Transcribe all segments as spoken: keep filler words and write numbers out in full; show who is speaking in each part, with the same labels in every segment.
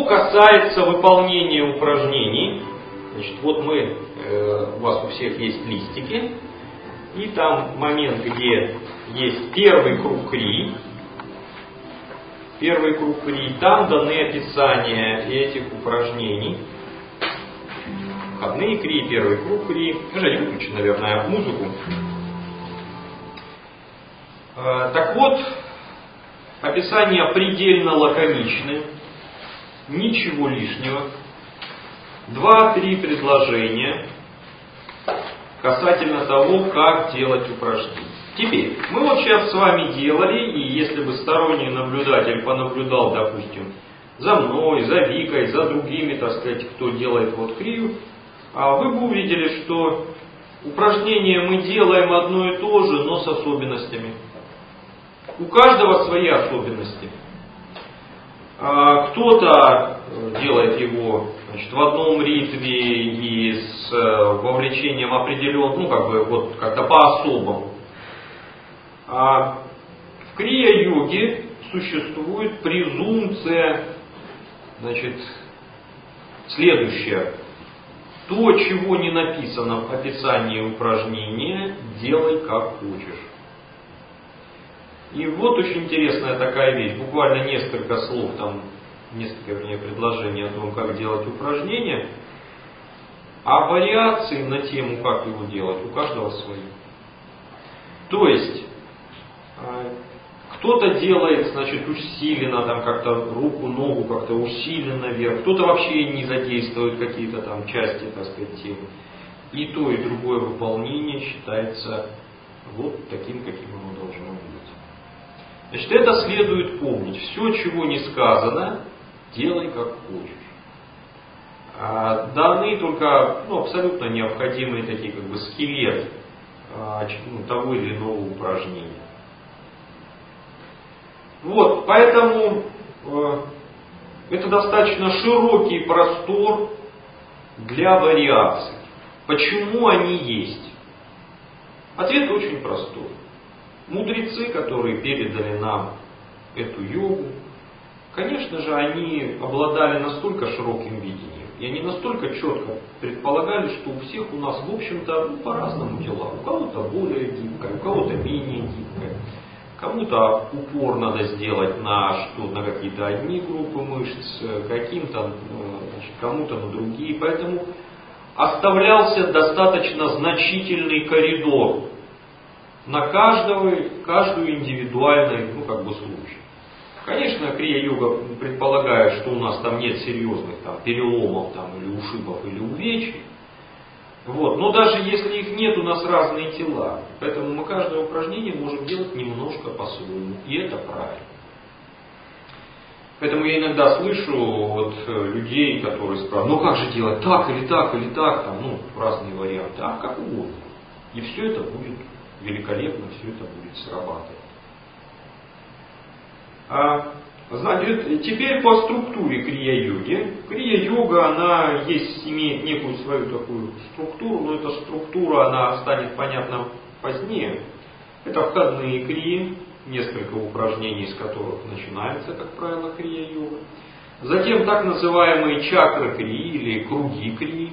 Speaker 1: касается выполнения упражнений, значит, вот мы, э, у вас у всех есть листики, и там момент, где есть первый круг крии, первый круг крии, там даны описания этих упражнений. Входные крии, первый круг крии. Женя, выключи, наверное, музыку. Э, так вот, описания предельно лаконичны, ничего лишнего. Два-три предложения касательно того, как делать упражнения. Теперь, мы вот сейчас с вами делали, и если бы сторонний наблюдатель понаблюдал, допустим, за мной, за Викой, за другими, так сказать, кто делает вот крию, вы бы увидели, что упражнение мы делаем одно и то же, но с особенностями. У каждого свои особенности. Кто-то делает его, значит, в одном ритме и с вовлечением определенного, ну как бы вот как-то по-особому. А в крия-йоге существует презумпция, значит, следующая. То, чего не написано в описании упражнения, делай как хочешь. И вот очень интересная такая вещь, буквально несколько слов, там, несколько, вернее, предложений о том, как делать упражнение, а вариации на тему, как его делать, у каждого свои. То есть, кто-то делает, значит, усиленно, там как-то руку, ногу как-то усиленно вверх, кто-то вообще не задействует какие-то там части, так сказать, темы. И то, и другое выполнение считается вот таким, каким оно должно быть. Значит, это следует помнить. Все, чего не сказано, делай как хочешь. А даны только ну, абсолютно необходимые такие, как бы, скелет а, ну, того или иного упражнения. Вот, поэтому э, это достаточно широкий простор для вариаций. Почему они есть? Ответ очень простой. Мудрецы, которые передали нам эту йогу, конечно же, они обладали настолько широким видением, и они настолько четко предполагали, что у всех у нас, в общем-то, ну, по-разному дела. У кого-то более гибкое, у кого-то менее гибкое. Кому-то упор надо сделать на, что, на какие-то одни группы мышц, каким-то, значит, кому-то на другие. Поэтому оставлялся достаточно значительный коридор на каждого, каждую индивидуальную, ну, как бы, случай. Конечно, крия-йога предполагает, что у нас там нет серьезных там, переломов там, или ушибов, или увечий. Вот. Но даже если их нет, у нас разные тела. Поэтому мы каждое упражнение можем делать немножко по-своему. И это правильно. Поэтому я иногда слышу вот, людей, которые спрашивают, ну как же делать, так или так, или так, там, ну, разные варианты. А как угодно. И все это будет великолепно, все это будет срабатывать. А, значит, теперь по структуре крия-йоги. Крия-йога, она есть, имеет некую свою такую структуру, но эта структура, она станет понятна позднее. Это входные крии, несколько упражнений, из которых начинается, как правило, крия-йога. Затем так называемые чакра-крии или круги-крии.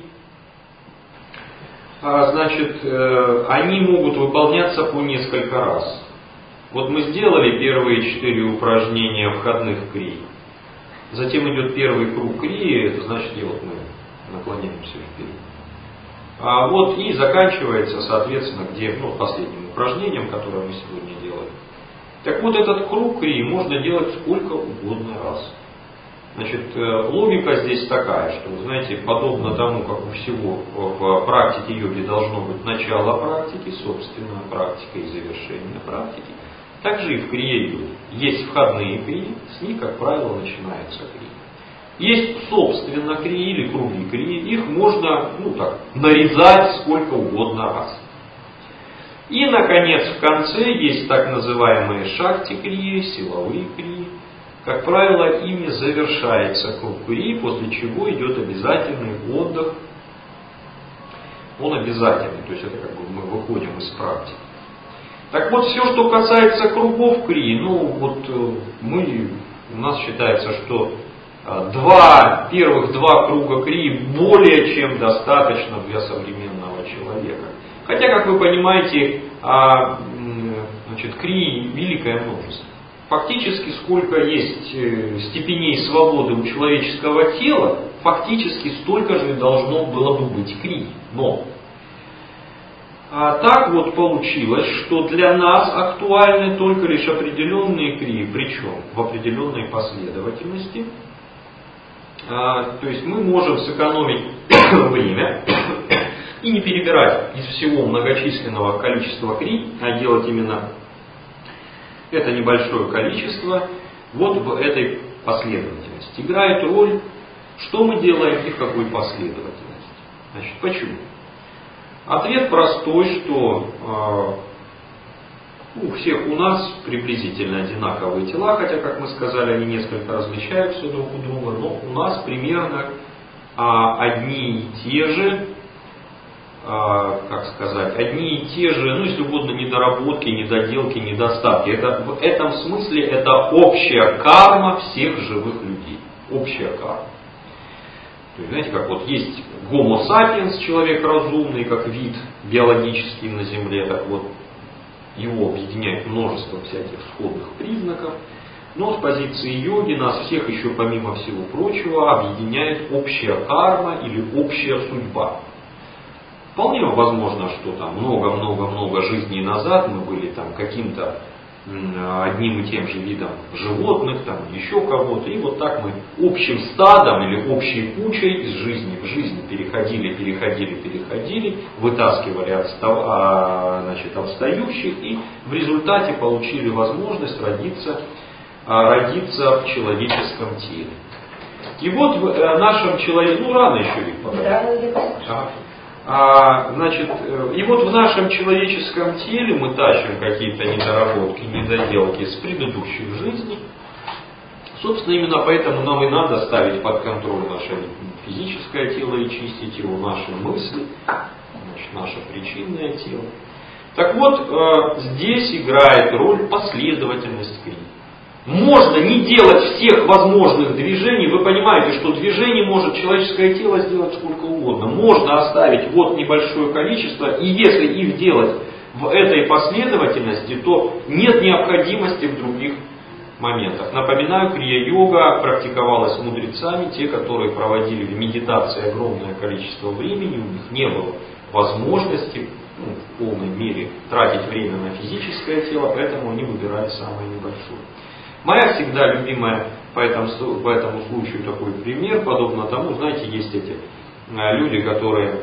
Speaker 1: А, значит, они могут выполняться по несколько раз. Вот мы сделали первые четыре упражнения входных крий. Затем идет первый круг крии, это значит, и вот мы наклоняемся вперед. А вот и заканчивается, соответственно, где, ну, последним упражнением, которое мы сегодня делаем. Так вот, этот круг крии можно делать сколько угодно раз. Значит, логика здесь такая, что, вы знаете, подобно тому, как у всего в практике йоги должно быть начало практики, собственная практика и завершение практики, также и в крия-йоге. Есть входные крии, с них, как правило, начинается крия. Есть, собственно, крии или круги крии, их можно, ну так, нарезать сколько угодно раз. И, наконец, в конце есть так называемые шакти-крии, силовые крии. Как правило, ими завершается круг крии, после чего идет обязательный отдых. Он обязательный, то есть это как бы мы выходим из практики. Так вот, все, что касается кругов крии, ну вот мы, у нас считается, что Два, первых два круга крии более чем достаточно для современного человека. Хотя, как вы понимаете, значит, крии великое множество. Фактически, сколько есть степеней свободы у человеческого тела, фактически столько же должно было бы быть крий. Но а так вот получилось, что для нас актуальны только лишь определенные крии, причем в определенной последовательности. А, то есть мы можем сэкономить время и не перебирать из всего многочисленного количества крий, а делать именно это небольшое количество вот в этой последовательности. Играет роль, что мы делаем и в какой последовательности. Значит, почему? Ответ простой, что э, у всех у нас приблизительно одинаковые тела, хотя, как мы сказали, они несколько различаются друг у друга, но у нас примерно э, одни и те же, как сказать, одни и те же, ну, если угодно, недоработки, недоделки, недостатки. Это, в этом смысле это общая карма всех живых людей. Общая карма. То есть, знаете, как вот есть Homo sapiens, человек разумный, как вид биологический на Земле, так вот его объединяет множество всяких сходных признаков. Но с позиции йоги нас всех еще, помимо всего прочего, объединяет общая карма или общая судьба. Вполне возможно, что там много-много-много жизней назад мы были там каким-то одним и тем же видом животных, там еще кого-то, и вот так мы общим стадом или общей кучей из жизни в жизнь переходили, переходили, переходили, вытаскивали отстав, значит, отстающих, и в результате получили возможность родиться, родиться в человеческом теле. И вот в нашем человеке, ну рано еще ведь пока. А, значит, и вот в нашем человеческом теле мы тащим какие-то недоработки, недоделки с предыдущих жизней. Собственно, именно поэтому нам и надо ставить под контроль наше физическое тело и чистить его, наши мысли, значит, наше причинное тело. Так вот, здесь играет роль последовательность крии. Можно не делать всех возможных движений. Вы понимаете, что движений может человеческое тело сделать сколько угодно. Можно оставить вот небольшое количество, и если их делать в этой последовательности, то нет необходимости в других моментах. Напоминаю, крия-йога практиковалась мудрецами, те, которые проводили в медитации огромное количество времени, у них не было возможности ну, в полной мере тратить время на физическое тело, поэтому они выбирали самое небольшое. Моя всегда любимая по этому, по этому случаю такой пример, подобно тому, знаете, есть эти люди, которые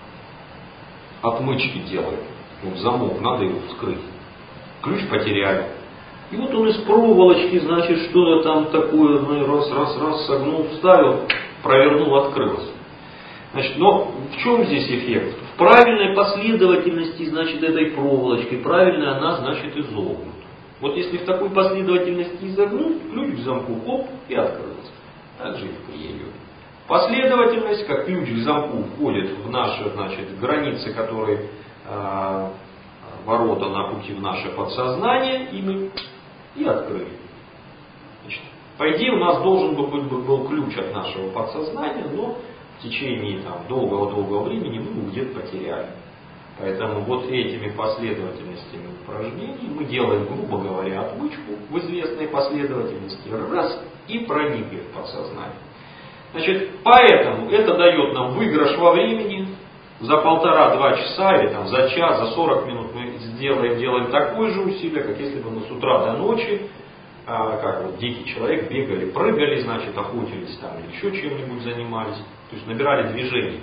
Speaker 1: отмычки делают. Вот замок, надо его вскрыть. Ключ потеряли. И вот он из проволочки, значит, что-то там такое, ну, раз, раз, раз, согнул, вставил, провернул, открылось. Значит, но в чем здесь эффект? В правильной последовательности, значит, этой проволочки, правильно она, значит, изогнута. Вот если в такой последовательности изогнуть, ключ к замку, хоп, и открылся. Так же и в крия-йоге. Последовательность, как ключ к замку входит в наши, значит, границы, которые э, ворота на пути в наше подсознание, и мы и открыли. Значит, по идее, у нас должен был быть был ключ от нашего подсознания, но в течение долгого-долгого времени мы его где-то потеряли. Поэтому вот этими последовательностями упражнений мы делаем, грубо говоря, отмычку в известной последовательности, раз, и проникли в подсознание. Значит, поэтому это дает нам выигрыш во времени. За полтора-два часа или там, за час, за сорок минут мы сделаем, делаем такое же усилие, как если бы мы с утра до ночи, а, как вот дикий человек, бегали, прыгали, значит, охотились там или еще чем-нибудь занимались. То есть набирали движение.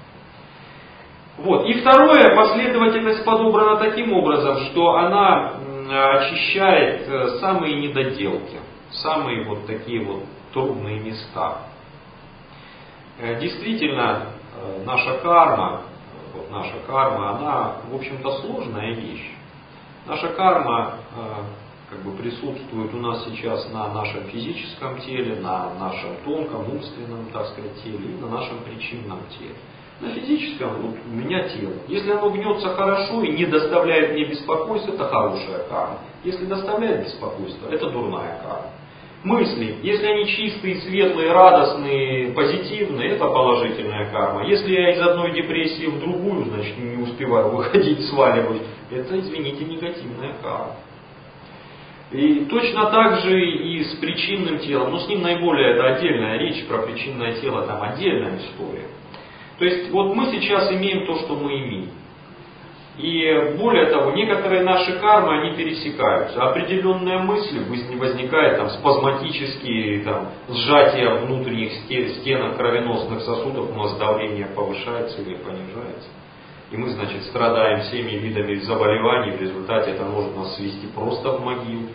Speaker 1: Вот. И второе, последовательность подобрана таким образом, что она очищает самые недоделки, самые вот такие вот трудные места. Действительно, наша карма, вот наша карма, она, в общем-то, сложная вещь. Наша карма как бы присутствует у нас сейчас на нашем физическом теле, на нашем тонком, умственном, так сказать, теле и на нашем причинном теле. На физическом, вот у меня тело. Если оно гнется хорошо и не доставляет мне беспокойства, это хорошая карма. Если доставляет беспокойство, это дурная карма. мысли. Если они чистые, светлые, радостные, позитивные, это положительная карма. Если я из одной депрессии в другую, значит, не успеваю выходить, сваливаюсь, это, извините, негативная карма. И точно так же и с причинным телом, но с ним наиболее это отдельная речь, про причинное тело там отдельная история. То есть вот мы сейчас имеем то, что мы имеем. И более того, некоторые наши кармы, они пересекаются. Определенная мысль возникает, там, спазматические там, сжатия внутренних стенок кровеносных сосудов, у нас давление повышается или понижается. И мы, значит, страдаем всеми видами заболеваний, в результате это может нас свести просто в могилу.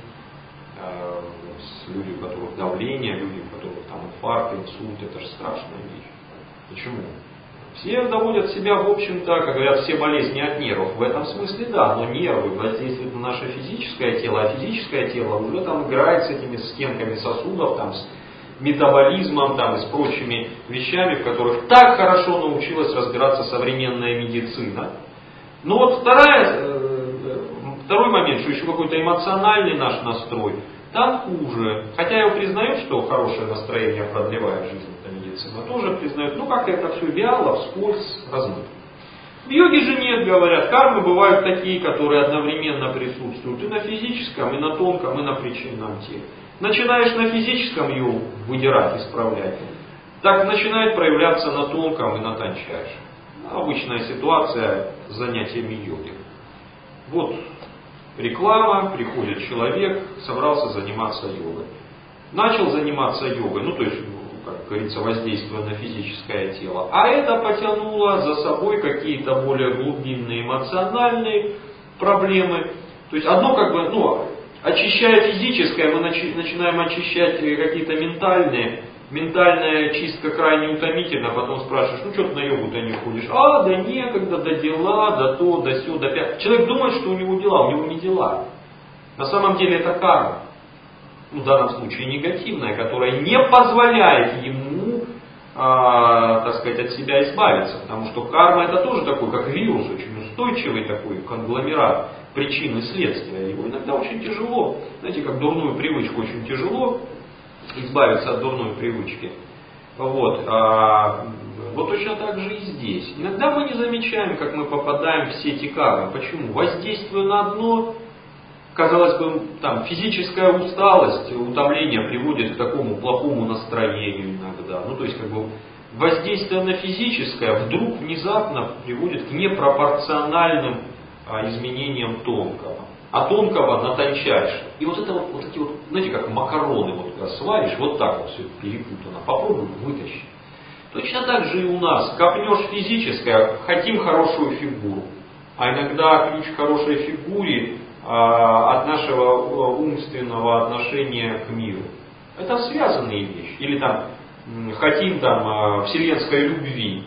Speaker 1: Люди, у которых давление, люди, у которых там инфаркт, инсульт, это же страшная вещь. Почему? Все доводят себя, в общем-то, как говорят, все болезни от нервов. В этом смысле да, но нервы воздействуют на наше физическое тело, а физическое тело уже там играет с этими стенками сосудов, там, с метаболизмом там, и с прочими вещами, в которых так хорошо научилась разбираться современная медицина. Но вот вторая, второй момент, что еще какой-то эмоциональный наш настрой, там хуже. Хотя я признаю, что хорошее настроение продлевает жизнь, это медицина тоже признает, ну как-то это все вяло, вскользь, размыто. В йоге же нет, говорят, кармы бывают такие, которые одновременно присутствуют и на физическом, и на тонком, и на причинном теле. Начинаешь на физическом йогу выдирать, исправлять, так начинает проявляться на тонком и на тончайшем. Обычная ситуация с занятиями йоги. Вот реклама, приходит человек, собрался заниматься йогой. Начал заниматься йогой, ну то есть, как говорится, воздействуя на физическое тело. А это потянуло за собой какие-то более глубинные эмоциональные проблемы. То есть одно как бы, ну, очищая физическое, мы начи- начинаем очищать какие-то ментальные. Ментальная чистка крайне утомительна, потом спрашиваешь, ну что ты на йогу-то не ходишь? А, да некогда, да дела, да то, да сё, да пять. Человек думает, что у него дела, у него не дела. На самом деле это карма. Ну, в данном случае негативная, которая не позволяет ему, а, так сказать, от себя избавиться. Потому что карма это тоже такой, как вирус, очень устойчивый такой конгломерат причин и следствия. Его иногда очень тяжело, знаете, как дурную привычку очень тяжело избавиться от дурной привычки. Вот. А, вот точно так же и здесь. Иногда мы не замечаем, как мы попадаем в сети кармы. Почему? Воздействуя на одно, казалось бы, там, физическая усталость, утомление приводит к такому плохому настроению иногда. Ну, то есть, как бы, воздействие на физическое вдруг внезапно приводит к непропорциональным а, изменениям тонкого. А тонкого на тончайшее. И вот это вот, вот эти вот, знаете, как макароны вот когда сваришь, вот так вот все перепутано. Попробуй вытащи. Точно так же и у нас. Копнешь физическое, хотим хорошую фигуру. А иногда ключ к хорошей фигуре а, от нашего умственного отношения к миру. Это связанные вещи. Или там хотим там вселенской любви.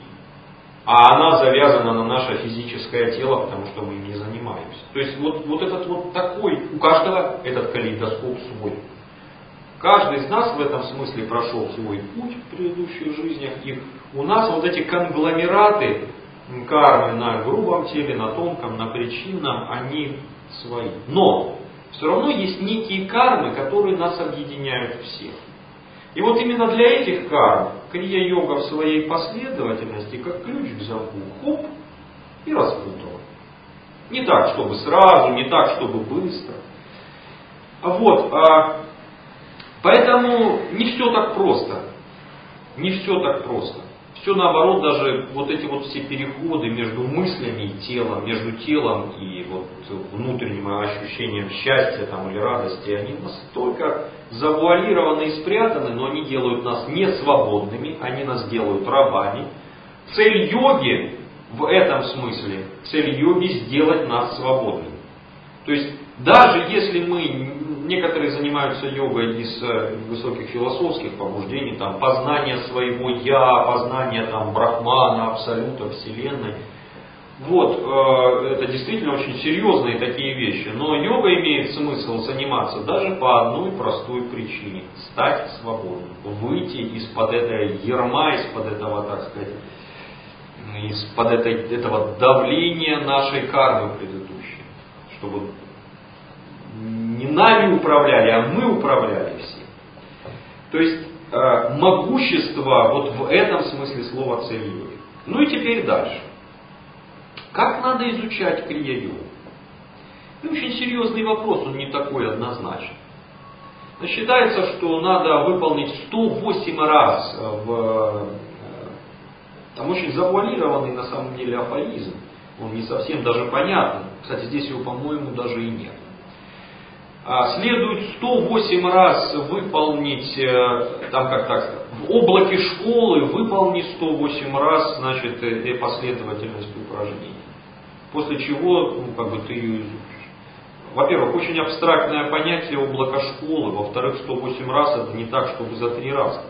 Speaker 1: А она завязана на наше физическое тело, потому что мы им не занимаемся. То есть вот, вот этот вот такой, у каждого этот калейдоскоп свой. Каждый из нас в этом смысле прошел свой путь в предыдущих жизнях. И у нас вот эти конгломераты кармы на грубом теле, на тонком, на причинном, они свои. Но все равно есть некие кармы, которые нас объединяют всех. И вот именно для этих карм крия-йога в своей последовательности, как ключ к замку, хоп, и распутала. Не так, чтобы сразу, не так, чтобы быстро. Вот, а, поэтому не все так просто. Не все так просто. Все наоборот, даже вот эти вот все переходы между мыслями и телом, между телом и вот внутренним ощущением счастья там, или радости, они настолько завуалированы и спрятаны, но они делают нас не свободными, они нас делают рабами. Цель йоги в этом смысле, цель йоги сделать нас свободными. То есть даже если мы, некоторые занимаются йогой из высоких философских побуждений, там, познание своего я, познание там, брахмана, абсолюта, вселенной. Вот, э, это действительно очень серьезные такие вещи. Но йога имеет смысл заниматься даже по одной простой причине. Стать свободным. Выйти из-под этой ярма, из-под этого, так сказать, из-под этой, этого давления нашей кармы предыдущей. Чтобы не нами управляли, а мы управляли всем. То есть э, могущество вот в этом смысле слова цель-йоги. Ну и теперь дальше. Как надо изучать крия-йогу? Ну, очень серьезный вопрос, он не такой однозначный. Но считается, что надо выполнить сто восемь раз в... Там очень завуалированный на самом деле афоризм. Он не совсем даже понятен. Кстати, здесь его, по-моему, даже и нет. Следует сто восемь раз выполнить, там как так, в облаке школы выполни сто восемь раз, значит, последовательность упражнений. После чего, ну, как бы ты ее изучишь. Во-первых, очень абстрактное понятие облака школы. Во-вторых, сто восемь раз это не так, чтобы за три раза.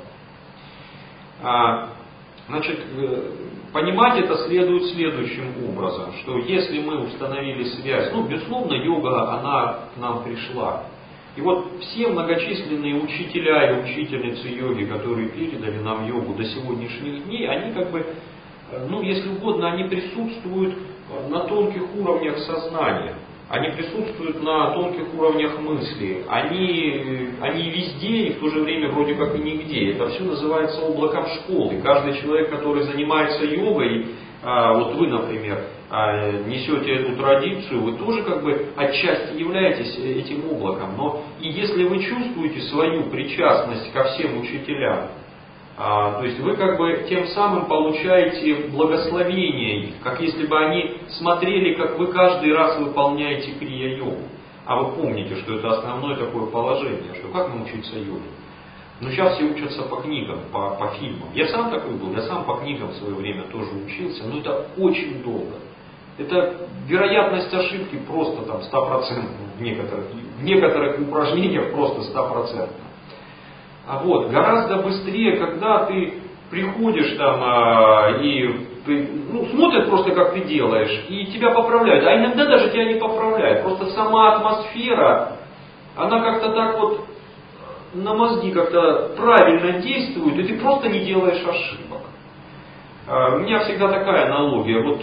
Speaker 1: Значит, понимать это следует следующим образом, что если мы установили связь, ну, безусловно, йога, она к нам пришла. И вот все многочисленные учителя и учительницы йоги, которые передали нам йогу до сегодняшних дней, они как бы, ну, если угодно, они присутствуют на тонких уровнях сознания. Они присутствуют на тонких уровнях мысли. Они, они везде и в то же время вроде как и нигде. Это все называется облаком школы. Каждый человек, который занимается йогой, вот вы, например, несете эту традицию, вы тоже как бы отчасти являетесь этим облаком. Но и если вы чувствуете свою причастность ко всем учителям, А, то есть вы как бы тем самым получаете благословение их, как если бы они смотрели, как вы каждый раз выполняете крия-йогу. А вы помните, что это основное такое положение, что как научиться йоге? Ну сейчас все учатся по книгам, по, по фильмам. Я сам такой был, я сам по книгам в свое время тоже учился, но это очень долго. Это вероятность ошибки просто там сто процентов в некоторых, в некоторых упражнениях просто сто процентов. А вот, гораздо быстрее, когда ты приходишь там а, и ты, ну, смотрят просто, как ты делаешь, и тебя поправляют. А иногда даже тебя не поправляют. Просто сама атмосфера, она как-то так вот на мозги как-то правильно действует, и ты просто не делаешь ошибок. А, у меня всегда такая аналогия. Вот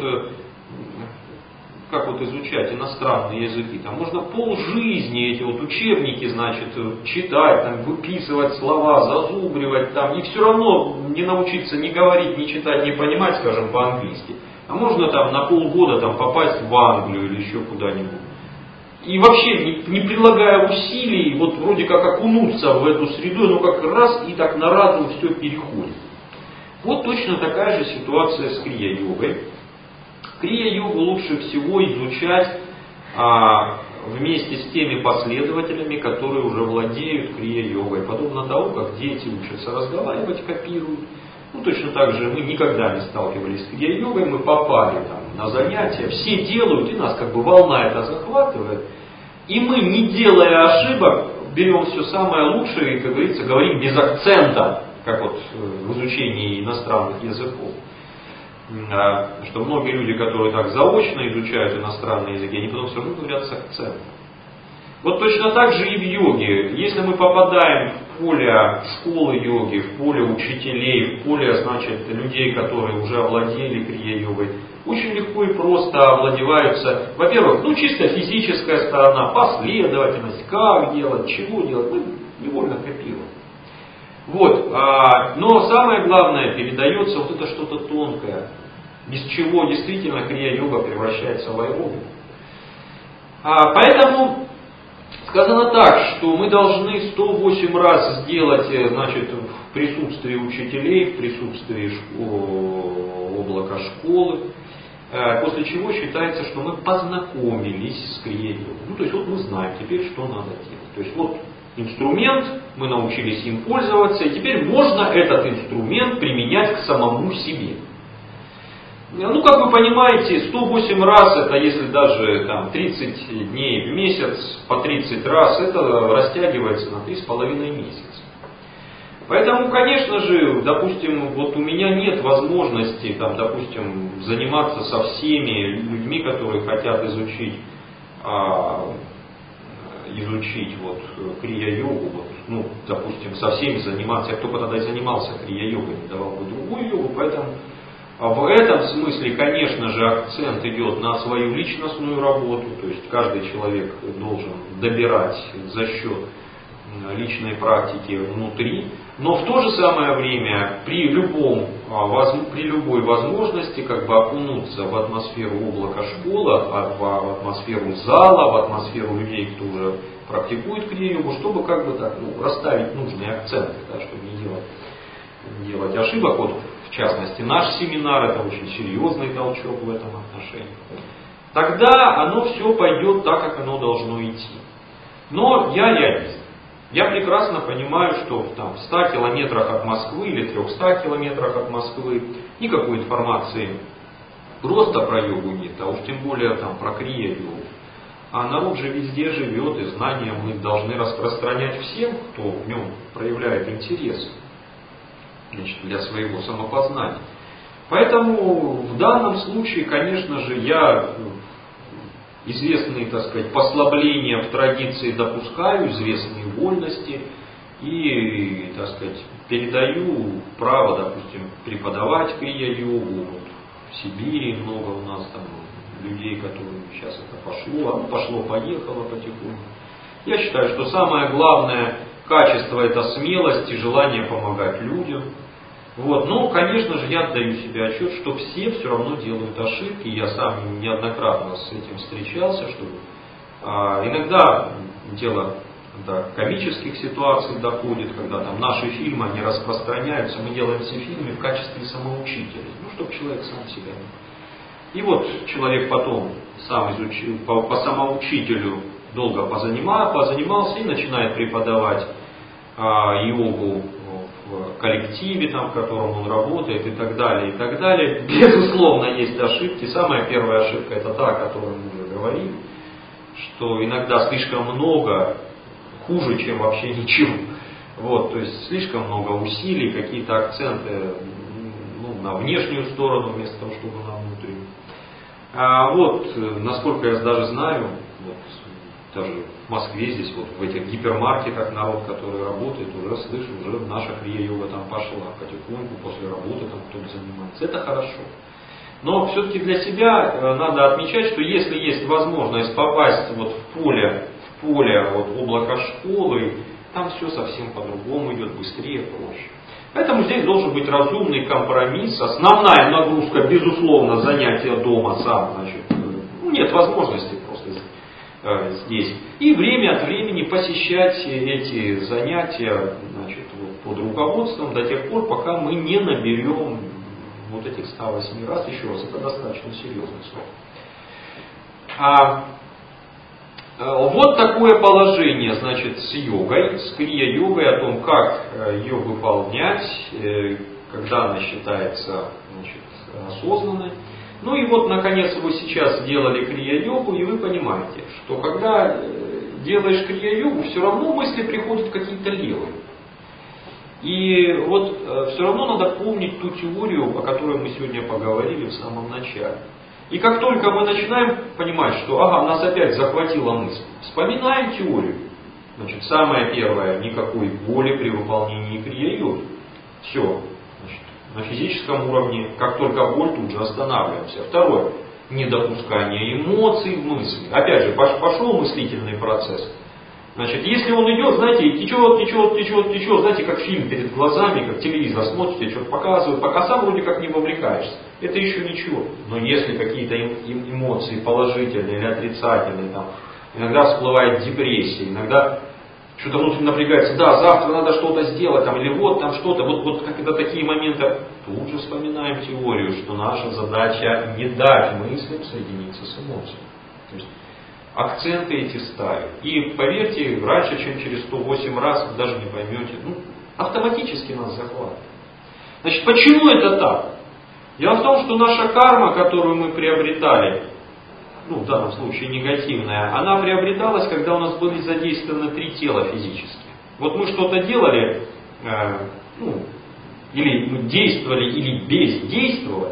Speaker 1: как вот изучать иностранные языки. Там можно полжизни эти вот учебники, значит, читать, там, выписывать слова, зазубривать, там, и все равно не научиться ни говорить, ни читать, ни понимать, скажем, по-английски. А можно там на полгода там, попасть в Англию или еще куда-нибудь. И вообще, не, не прилагая усилий, вот вроде как окунуться в эту среду, ну как раз и так на разум все переходит. Вот точно такая же ситуация с крия-йогой. Крия-йогу лучше всего изучать а, вместе с теми последователями, которые уже владеют крия-йогой. Подобно тому, как дети учатся разговаривать, копируют. Ну, точно так же мы никогда не сталкивались с крия-йогой, мы попали там, на занятия, все делают, и нас как бы волна это захватывает. И мы, не делая ошибок, берем все самое лучшее и, как говорится, говорим без акцента, как вот в изучении иностранных языков. Что многие люди, которые так заочно изучают иностранные языки, они потом все равно говорят с акцентом. Вот точно так же и в йоге. Если мы попадаем в поле школы йоги, в поле учителей, в поле, значит, людей, которые уже овладели крия-йогой, очень легко и просто овладеваются, во-первых, ну чисто физическая сторона, последовательность, как делать, чего делать, мы невольно копируем. Вот, а, но самое главное, передается вот это что-то тонкое, без чего действительно крия-йога превращается в аэробику. А, поэтому сказано так, что мы должны сто восемь раз сделать, значит, в присутствии учителей, в присутствии школ, облака школы, после чего считается, что мы познакомились с крия-йогой. Ну, то есть вот мы знаем теперь, что надо делать. То есть вот инструмент, мы научились им пользоваться, и теперь можно этот инструмент применять к самому себе. Ну, как вы понимаете, сто восемь раз, это если даже там, тридцать дней в месяц, по тридцать раз, это растягивается на три с половиной месяца. Поэтому, конечно же, допустим, вот у меня нет возможности, там, допустим, заниматься со всеми людьми, которые хотят изучить а, изучить вот крия-йогу, вот, ну, допустим, со всеми заниматься. Я кто-то тогда и занимался крия-йогой, не давал бы другую йогу, поэтому в этом смысле, конечно же, акцент идет на свою личностную работу, то есть каждый человек должен добирать за счет личной практики внутри. Но в то же самое время при, любом, при любой возможности как бы окунуться в атмосферу облака школы, в атмосферу зала, в атмосферу людей, кто уже практикует крия-йогу, чтобы как бы так, ну, расставить нужные акценты, да, чтобы не делать, не делать ошибок. Вот, в частности, наш семинар — это очень серьезный толчок в этом отношении. Тогда оно все пойдет так, как оно должно идти. Но я реалист. Я прекрасно понимаю, что там, в ста километрах от Москвы или трехстах километрах от Москвы никакой информации просто про йогу нет, а уж тем более там, про крия-йогу. А народ же везде живет, и знания мы должны распространять всем, кто в нем проявляет интерес, значит, для своего самопознания. Поэтому в данном случае, конечно же, я известные, так сказать, послабления в традиции допускаю, известные вольности и, так сказать, передаю право, допустим, преподавать крия-йогу. Вот в Сибири много у нас там людей, которые сейчас это пошло, оно пошло-поехало потихоньку. Я считаю, что самое главное качество — это смелость и желание помогать людям. Вот. Но, конечно же, я отдаю себе отчет, что все все равно делают ошибки. Я сам неоднократно с этим встречался, что а, иногда дело до комических ситуаций доходит, когда там наши фильмы, они распространяются, мы делаем все фильмы в качестве самоучителей, ну, чтобы человек сам себя не... И вот человек потом сам изучил, по, по самоучителю долго позанима, позанимался и начинает преподавать а, йогу в коллективе, там, в котором он работает, и так далее, и так далее. Безусловно, есть ошибки. Самая первая ошибка — это та, о которой мы уже говорили, что иногда слишком много хуже, чем вообще ничего. Вот, то есть слишком много усилий, какие-то акценты, ну, на внешнюю сторону вместо того, чтобы на внутреннюю. А вот, насколько я даже знаю, вот, даже в Москве здесь, вот в этих гипермаркетах народ, который работает, уже слышу, уже наша крия-йога там пошла потихоньку, после работы там кто-то занимается. Это хорошо. Но все-таки для себя надо отмечать, что если есть возможность попасть вот в поле, в поле вот облака школы, там все совсем по-другому идет, быстрее, проще. Поэтому здесь должен быть разумный компромисс. Основная нагрузка, безусловно, занятия дома сам, значит, ну, нет возможности просто здесь. И время от времени посещать эти занятия, значит, вот, под руководством до тех пор, пока мы не наберем вот этих ста восьми раз. Еще раз, это достаточно серьезный срок. А, вот такое положение, значит, с йогой, с крия-йогой, о том, как ее выполнять, когда она считается, значит, осознанной. Ну и вот, наконец, вы сейчас делали крия-йогу, и вы понимаете, что когда делаешь крия-йогу, все равно мысли приходят какие-то левые. И вот все равно надо помнить ту теорию, о которой мы сегодня поговорили в самом начале. И как только мы начинаем понимать, что ага, нас опять захватила мысль, вспоминаем теорию. Значит, самое первое, никакой боли при выполнении крия-йоги. Все. На физическом уровне, как только боль, тут же останавливаемся. Второе, недопускание эмоций в мысли. Опять же, пошел мыслительный процесс. Значит, если он идет, знаете, течет, течет, течет, течет, знаете, как фильм перед глазами, как телевизор смотрите, что-то показывают, пока сам вроде как не вовлекаешься. Это еще ничего. Но если какие-то эмоции положительные или отрицательные, там, иногда всплывает депрессия, иногда что-то внутри напрягается, да, завтра надо что-то сделать, там, или вот там что-то, вот, вот когда такие моменты, тут же вспоминаем теорию, что наша задача не дать мыслям соединиться с эмоциями. То есть акценты эти ставим. И поверьте, раньше, чем через сто восемь раз, вы даже не поймете, ну, автоматически нас захватывает. Значит, почему это так? Дело в том, что наша карма, которую мы приобретали, ну, в данном случае негативная, она приобреталась, когда у нас были задействованы три тела физические. Вот мы что-то делали, э, ну, или мы действовали, или бездействовали.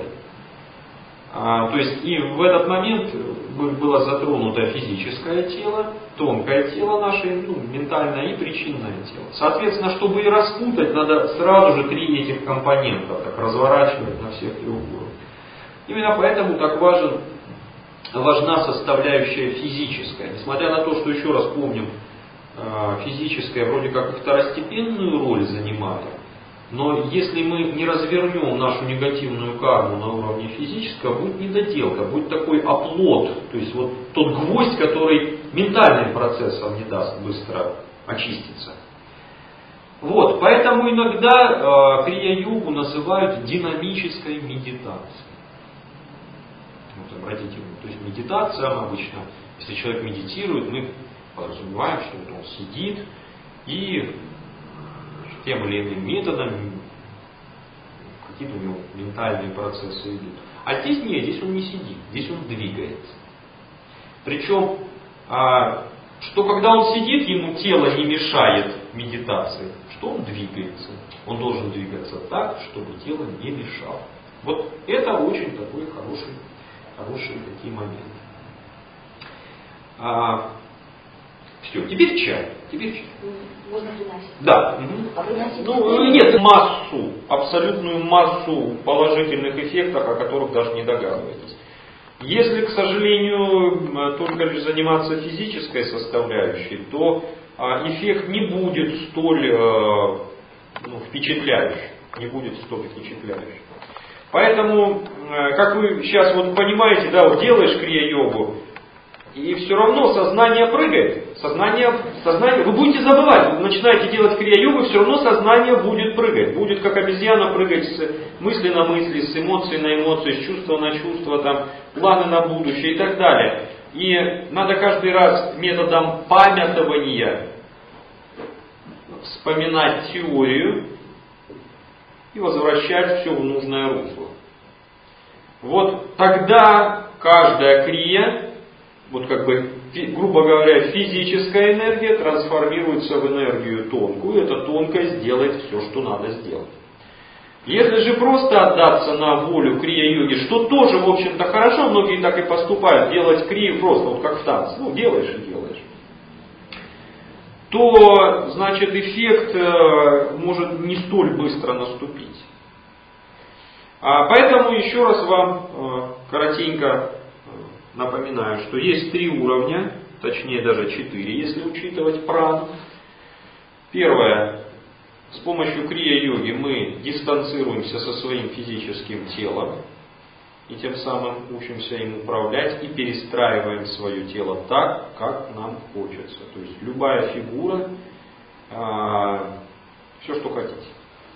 Speaker 1: А, то есть и в этот момент было затронуто физическое тело, тонкое тело наше, ну, ментальное и причинное тело. Соответственно, чтобы и распутать, надо сразу же три этих компонента так разворачивать на всех трех уровнях. Именно поэтому так важен важна составляющая физическая. Несмотря на то, что, еще раз помним, физическая вроде как и второстепенную роль занимает, Но если мы не развернем нашу негативную карму на уровне физического, будет недоделка, будет такой оплот, то есть вот тот гвоздь, который ментальным процессом не даст быстро очиститься. Вот, поэтому иногда э, крия-йогу называют динамической медитацией. Вот, обратите внимание, то есть медитация обычно, если человек медитирует, мы подразумеваем, что вот он сидит и тем или иным методом какие-то у него ментальные процессы идут. А здесь нет, здесь он не сидит, здесь он двигается. Причем, а, что когда он сидит, ему тело не мешает медитации, что он двигается. Он должен двигаться так, чтобы тело не мешало. Вот это очень такой хороший, хорошие такие моменты. А, все, теперь чай. Теперь чай.
Speaker 2: Можно приносить?
Speaker 1: Да.
Speaker 2: А приносить?
Speaker 1: Ну, нет, массу, абсолютную массу положительных эффектов, о которых даже не догадываетесь. Если, к сожалению, только лишь заниматься физической составляющей, то эффект не будет столь ну, впечатляющий. Не будет столь впечатляющий. Поэтому, как вы сейчас вот понимаете, да, вот делаешь крия-йогу, и все равно сознание прыгает. Сознание, сознание, вы будете забывать, вы начинаете делать крия-йогу, все равно сознание будет прыгать. Будет как обезьяна прыгать с мысли на мысли, с эмоции на эмоции, с чувства на чувства, там, планы на будущее и так далее. И надо каждый раз методом памятования вспоминать теорию и возвращать все в нужное русло. Вот тогда каждая крия, вот как бы, грубо говоря, физическая энергия трансформируется в энергию тонкую, эта тонкая сделает все, что надо сделать. Если же просто отдаться на волю крия-йоги, что тоже, в общем-то, хорошо, многие так и поступают, делать крию просто, вот как в танце, ну, делаешь и делаешь, то, значит, эффект э, может не столь быстро наступить. А поэтому еще раз вам э, коротенько напоминаю, что есть три уровня, точнее даже четыре, если учитывать прану. Первое. С помощью крия-йоги мы дистанцируемся со своим физическим телом и тем самым учимся им управлять и перестраиваем свое тело так, как нам хочется. То есть любая фигура, э, все, что хотите.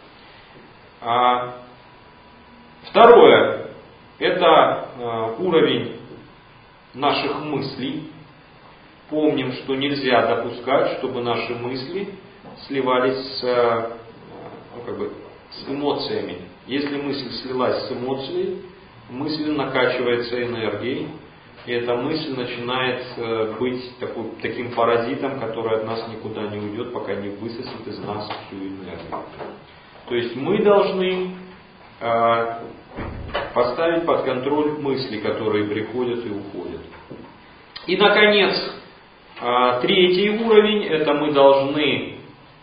Speaker 1: А второе. Это э, уровень наших мыслей. Помним, что нельзя допускать, чтобы наши мысли сливались с, ну, как бы, с эмоциями. Если мысль слилась с эмоцией, мысль накачивается энергией, и эта мысль начинает быть такой, таким паразитом, который от нас никуда не уйдет, пока не высосет из нас всю энергию. То есть мы должны э, поставить под контроль мысли, которые приходят и уходят. И, наконец, третий уровень, это мы должны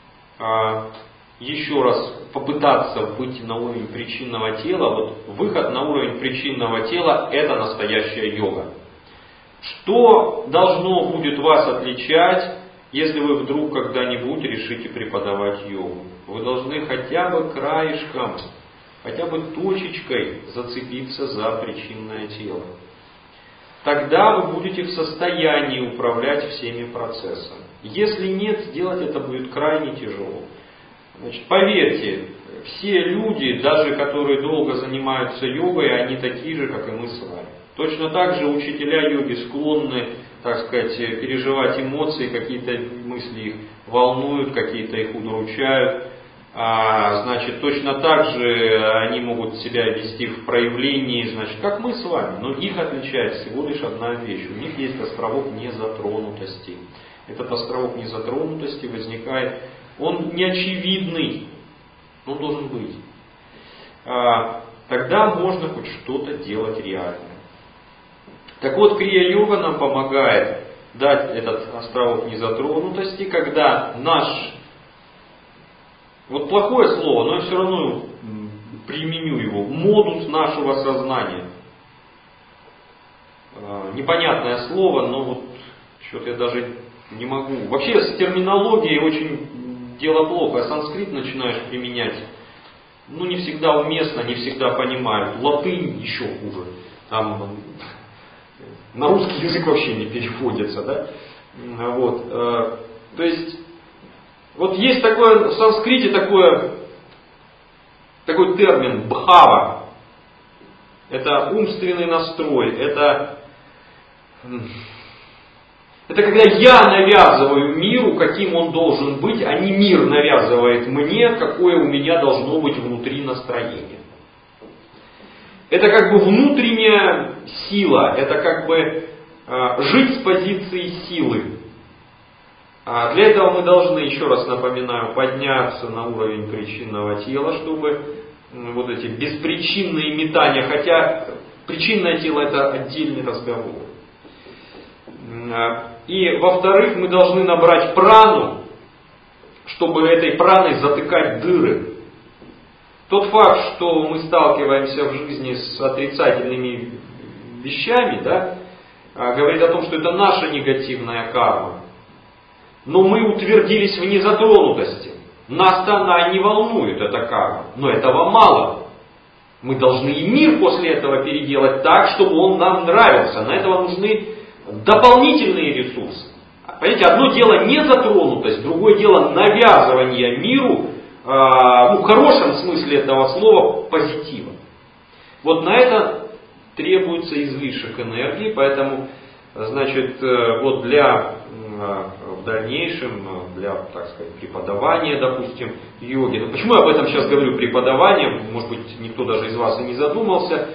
Speaker 1: еще раз попытаться выйти на уровень причинного тела. Вот выход на уровень причинного тела – это настоящая йога. Что должно будет вас отличать, если вы вдруг когда-нибудь решите преподавать йогу? Вы должны хотя бы краешком, хотя бы точечкой зацепиться за причинное тело. Тогда вы будете в состоянии управлять всеми процессами. Если нет, сделать это будет крайне тяжело. Значит, поверьте, все люди, даже которые долго занимаются йогой, они такие же, как и мы с вами. Точно так же учителя йоги склонны, так сказать, переживать эмоции, какие-то мысли их волнуют, какие-то их удручают. А, значит, точно так же они могут себя вести в проявлении, значит, как мы с вами, но их отличает всего лишь одна вещь. У них есть островок незатронутости. Этот островок незатронутости возникает, он неочевидный, но он должен быть. А, тогда можно хоть что-то делать реально. Так вот, крия-йога нам помогает дать этот островок незатронутости, когда наш, вот плохое слово, но я все равно применю его, модус нашего сознания. Непонятное слово, но вот что-то я даже не могу. Вообще с терминологией очень дело плохо. А санскрит начинаешь применять ну, не всегда уместно, не всегда понимают. Латынь еще хуже. Там на русский язык вообще не переводится, да? Вот. То есть, вот есть такое, в санскрите такое, такой термин бхава. Это умственный настрой, это, это когда я навязываю миру, каким он должен быть, а не мир навязывает мне, какое у меня должно быть внутри настроение. Это как бы внутренняя сила, это как бы э, жить с позиции силы. А для этого мы должны, еще раз напоминаю, подняться на уровень причинного тела, чтобы вот эти беспричинные метания, хотя причинное тело это отдельный разговор. И во-вторых, мы должны набрать прану, чтобы этой праной затыкать дыры. Тот факт, что мы сталкиваемся в жизни с отрицательными вещами, да, говорит о том, что это наша негативная карма. Но мы утвердились в незатронутости. Нас-то она не волнует, эта карма. Но этого мало. Мы должны и мир после этого переделать так, чтобы он нам нравился. На этого нужны дополнительные ресурсы. Понимаете, одно дело незатронутость, другое дело навязывание миру, э, ну, в хорошем смысле этого слова, позитива. Вот на это требуется излишек энергии, поэтому, значит, вот для в дальнейшем, для, так сказать, преподавания, допустим, йоги. Ну, почему я об этом сейчас говорю, преподавание, может быть, никто даже из вас и не задумался,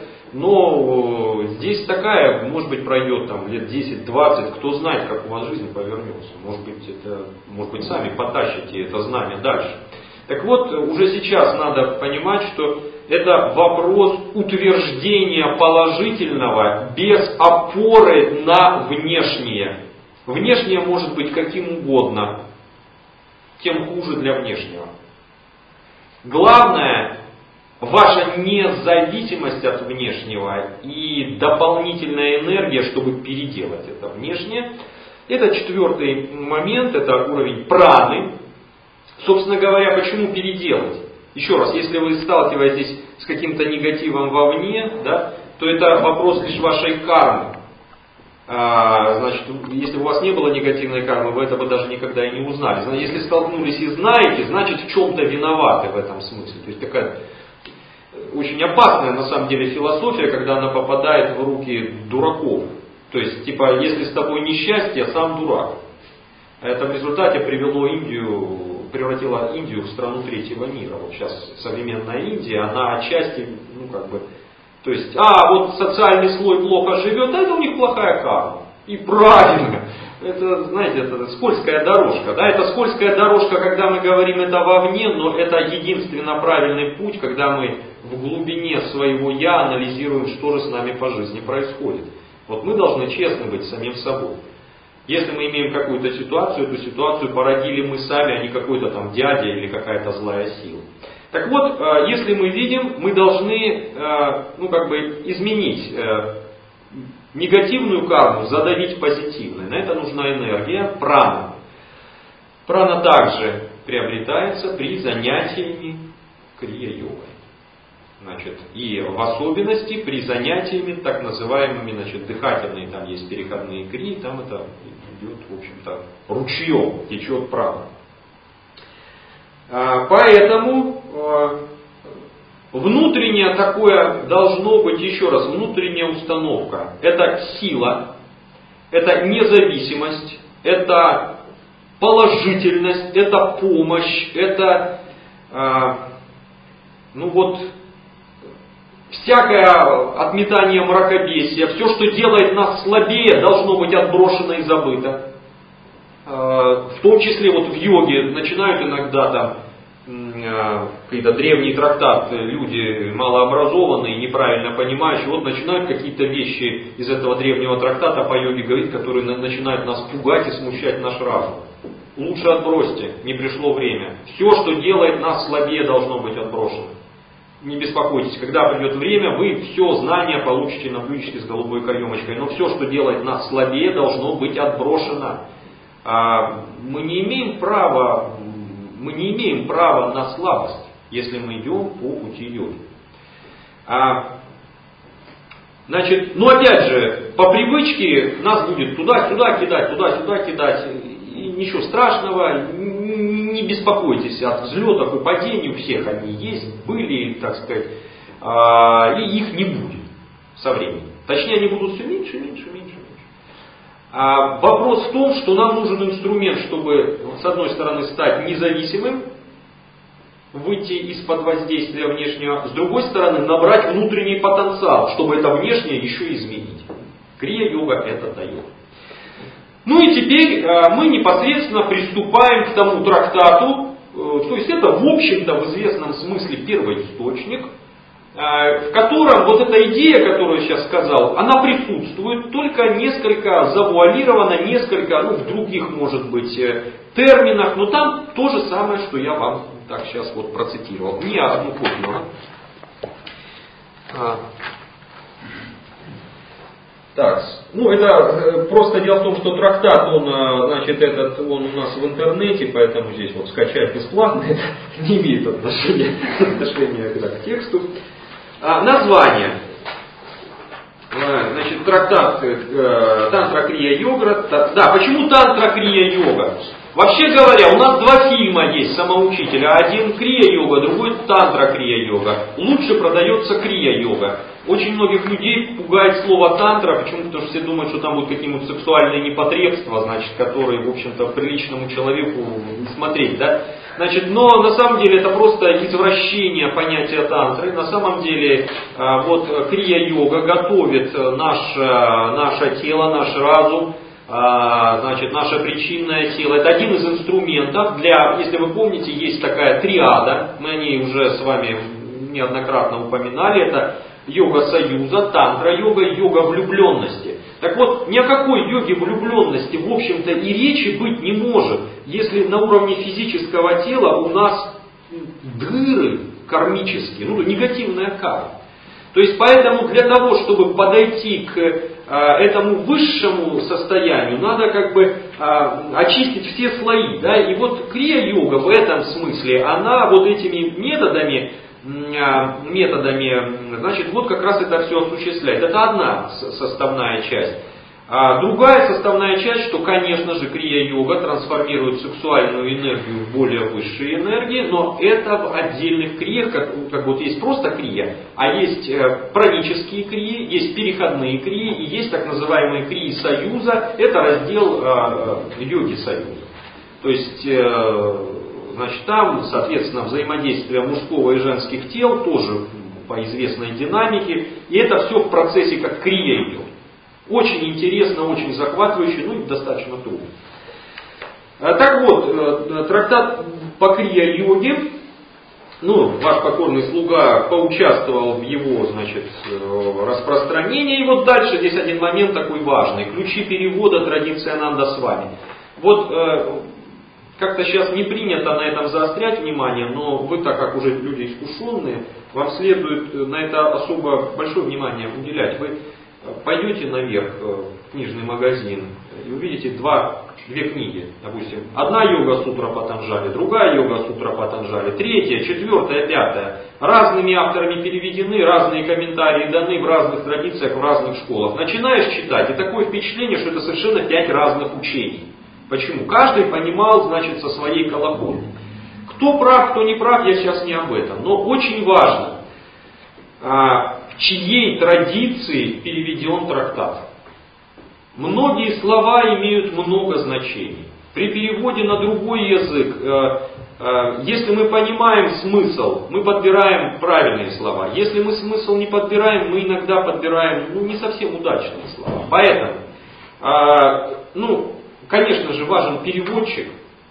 Speaker 1: но здесь такая, может быть, пройдет там лет десять-двадцать, кто знает, как у вас жизнь повернется. Может быть, это, может быть, сами потащите это знамя дальше. Так вот, уже сейчас надо понимать, что это вопрос утверждения положительного без опоры на внешнее. Внешнее может быть каким угодно, тем хуже для внешнего. Главное, ваша независимость от внешнего и дополнительная энергия, чтобы переделать это внешнее. Это четвертый момент, это уровень праны. Собственно говоря, почему переделать? Еще раз, если вы сталкиваетесь с каким-то негативом вовне, да, то это вопрос лишь вашей кармы. А, значит, если у вас не было негативной кармы, вы это бы даже никогда и не узнали. Если столкнулись и знаете, значит в чем-то виноваты в этом смысле. То есть такая очень опасная на самом деле философия, когда она попадает в руки дураков. То есть, типа, если с тобой несчастье, сам дурак. Это в результате привело Индию, превратило Индию в страну третьего мира. Вот сейчас современная Индия, она отчасти, ну как бы, то есть, а, вот социальный слой плохо живет, а это у них плохая карма. И правильно. Это, знаете, это скользкая дорожка. Да? Это скользкая дорожка, когда мы говорим это вовне, но это единственно правильный путь, когда мы в глубине своего «я» анализируем, что же с нами по жизни происходит. Вот мы должны честны быть самим собой. Если мы имеем какую-то ситуацию, эту ситуацию породили мы сами, а не какой-то там дядя или какая-то злая сила. Так вот, если мы видим, мы должны, ну, как бы изменить негативную карму, задавить позитивной. На это нужна энергия, прана. Прана также приобретается при занятиями крия-йогой. Значит, и в особенности при занятиями так называемыми, значит, дыхательные, там есть переходные крии, там это идет, в общем-то, ручьем течет прана. Поэтому внутреннее такое должно быть, еще раз, внутренняя установка. Это сила, это независимость, это положительность, это помощь, это, ну вот, всякое отметание мракобесия, все, что делает нас слабее, должно быть отброшено и забыто. В том числе вот в йоге начинают иногда там какие-то древние трактаты, люди малообразованные, неправильно понимающие, вот начинают какие-то вещи из этого древнего трактата по йоге говорить, которые начинают нас пугать и смущать наш разум. Лучше отбросьте, не пришло время. Все, что делает нас слабее, должно быть отброшено. Не беспокойтесь, когда придет время, вы все знания получите на блюдечке с голубой каемочкой. Но все, что делает нас слабее, должно быть отброшено. Мы не имеем права, мы не имеем права на слабость. если мы идем по пути йоги. А, значит, ну опять же, по привычке нас будет туда-сюда кидать, туда-сюда кидать. И ничего страшного, не беспокойтесь от взлетов и падений, у всех они есть, были, так сказать, а, и их не будет со временем. Точнее, они будут все меньше, меньше, меньше, меньше. А вопрос в том, что нам нужен инструмент, чтобы, с одной стороны, стать независимым, выйти из-под воздействия внешнего, с другой стороны, набрать внутренний потенциал, чтобы это внешнее еще изменить. Крия-йога это дает. Ну и теперь мы непосредственно приступаем к тому трактату, то есть это в общем-то в известном смысле первоисточник, в котором вот эта идея, которую я сейчас сказал, она присутствует, только несколько завуалирована, несколько, ну, в других, может быть, терминах, но там то же самое, что я вам так сейчас вот процитировал. Не одну копию. А. Так, ну это просто дело в том, что трактат, он, значит, этот, он у нас в интернете, поэтому здесь вот скачать бесплатно, это не имеет отношения, отношения к тексту. А, название. Значит, трактат Тантра Крия Йога. Да, почему Тантра Крия Йога? Вообще говоря, у нас два фильма есть самоучителя. Один Крия Йога, другой Тантра Крия Йога. Лучше продается Крия Йога. Очень многих людей пугает слово тантра. Почему? Потому что все думают, что там будут какие-нибудь сексуальные непотребства, значит, которые, в общем-то, приличному человеку не смотреть, да? Значит, но на самом деле это просто извращение понятия тантры. На самом деле вот крия-йога готовит наше, наше тело, наш разум, значит, наше причинное тело. Это один из инструментов для, если вы помните, есть такая триада, мы о ней уже с вами неоднократно упоминали, это йога союза, тантра-йога, йога влюбленности. Так вот, ни о какой йоге влюбленности, в общем-то, и речи быть не может, если на уровне физического тела у нас дыры кармические, ну, негативная карма. То есть, поэтому для того, чтобы подойти к э, этому высшему состоянию, надо как бы э, очистить все слои. Да? И вот крия-йога в этом смысле, она вот этими методами, методами, значит, вот как раз это все осуществляет. Это одна составная часть. А другая составная часть, что, конечно же, крия-йога трансформирует сексуальную энергию в более высшие энергии, но это в отдельных криях, как, как вот есть просто крия, а есть э, пранические крии, есть переходные крии и есть так называемые крии союза, это раздел э, йоги союза. То есть, э, значит, там, соответственно, взаимодействие мужского и женских тел тоже по известной динамике, и это все в процессе как крия идет. Очень интересно, очень захватывающе, ну и достаточно трудно. Так вот, трактат по крия-йоге, ну, ваш покорный слуга поучаствовал в его, значит, распространении. И вот дальше здесь один момент такой важный. Ключи перевода традиции Ананда-свами. Вот как-то сейчас не принято на этом заострять внимание, но вы, так как уже люди искушенные, вам следует на это особо большое внимание уделять. Вы пойдете наверх в книжный магазин и увидите два, две книги, допустим, одна йога-сутра Патанджали, другая йога-сутра Патанджали, третья, четвертая, пятая, разными авторами переведены, разные комментарии даны в разных традициях, в разных школах. Начинаешь читать, и такое впечатление, что это совершенно пять разных учений. Почему? Каждый понимал, значит, со своей колокольни. Кто прав, кто не прав, я сейчас не об этом, но очень важно, в чьей традиции переведен трактат. Многие слова имеют много значений. При переводе на другой язык, если мы понимаем смысл, мы подбираем правильные слова. Если мы смысл не подбираем, мы иногда подбираем, ну, не совсем удачные слова. Поэтому, ну, конечно же, важен переводчик,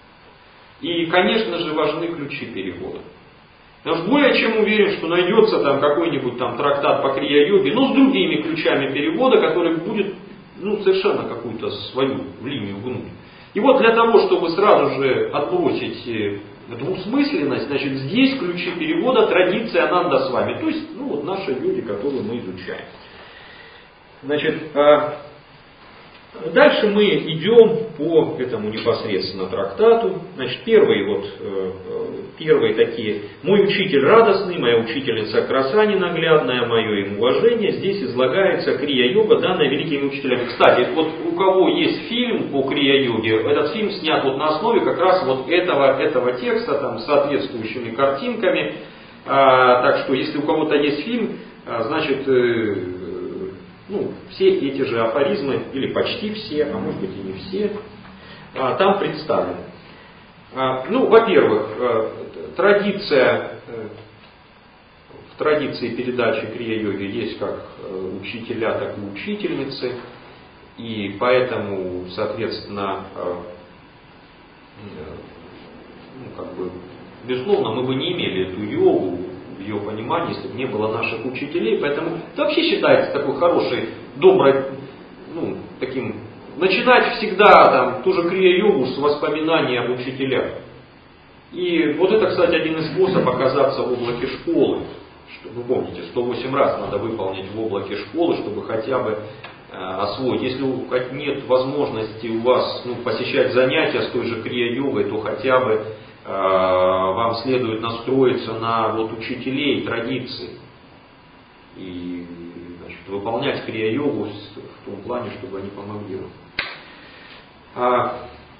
Speaker 1: и, конечно же, важны ключи перевода. Я уж более чем уверен, что найдется там какой-нибудь там трактат по крия-йоге, но с другими ключами перевода, который будет, ну, совершенно какую-то свою линию гнуть. И вот для того, чтобы сразу же отбросить двусмысленность, значит, здесь ключи перевода традиции Ананда-свами, то есть, ну, вот наши люди, которые мы изучаем. Значит,
Speaker 3: Дальше мы идем по этому непосредственно трактату. Значит, первые вот, первые такие, мой учитель радостный, моя учительница краса ненаглядная, мое им уважение. Здесь излагается крия-йога, данная великими учителями. Кстати, вот у кого есть фильм по крия-йоге, этот фильм снят вот на основе как раз вот этого, этого текста, там, с соответствующими картинками. А, так что, если у кого-то есть фильм, а, значит, ну, все эти же афоризмы, или почти все, а может быть и не все, там представлены. Ну, во-первых, традиция, в традиции передачи крия-йоги есть как учителя, так и учительницы, и поэтому, соответственно, ну, как бы, безусловно, мы бы не имели эту йогу, в ее понимании, если бы не было наших учителей. Поэтому это вообще считается такой хорошей, доброй, ну, таким, начинать всегда там, ту же крия-йогу с воспоминаний об учителях. И вот это, кстати, один из способов оказаться в облаке школы. Что, вы помните, сто восемь раз надо выполнить в облаке школы, чтобы хотя бы э, освоить. Если нет возможности у вас ну, посещать занятия с той же крия-йогой, то хотя бы вам следует настроиться на вот учителей традиций и значит, выполнять крия-йогу в том плане, чтобы они помогли вам. А,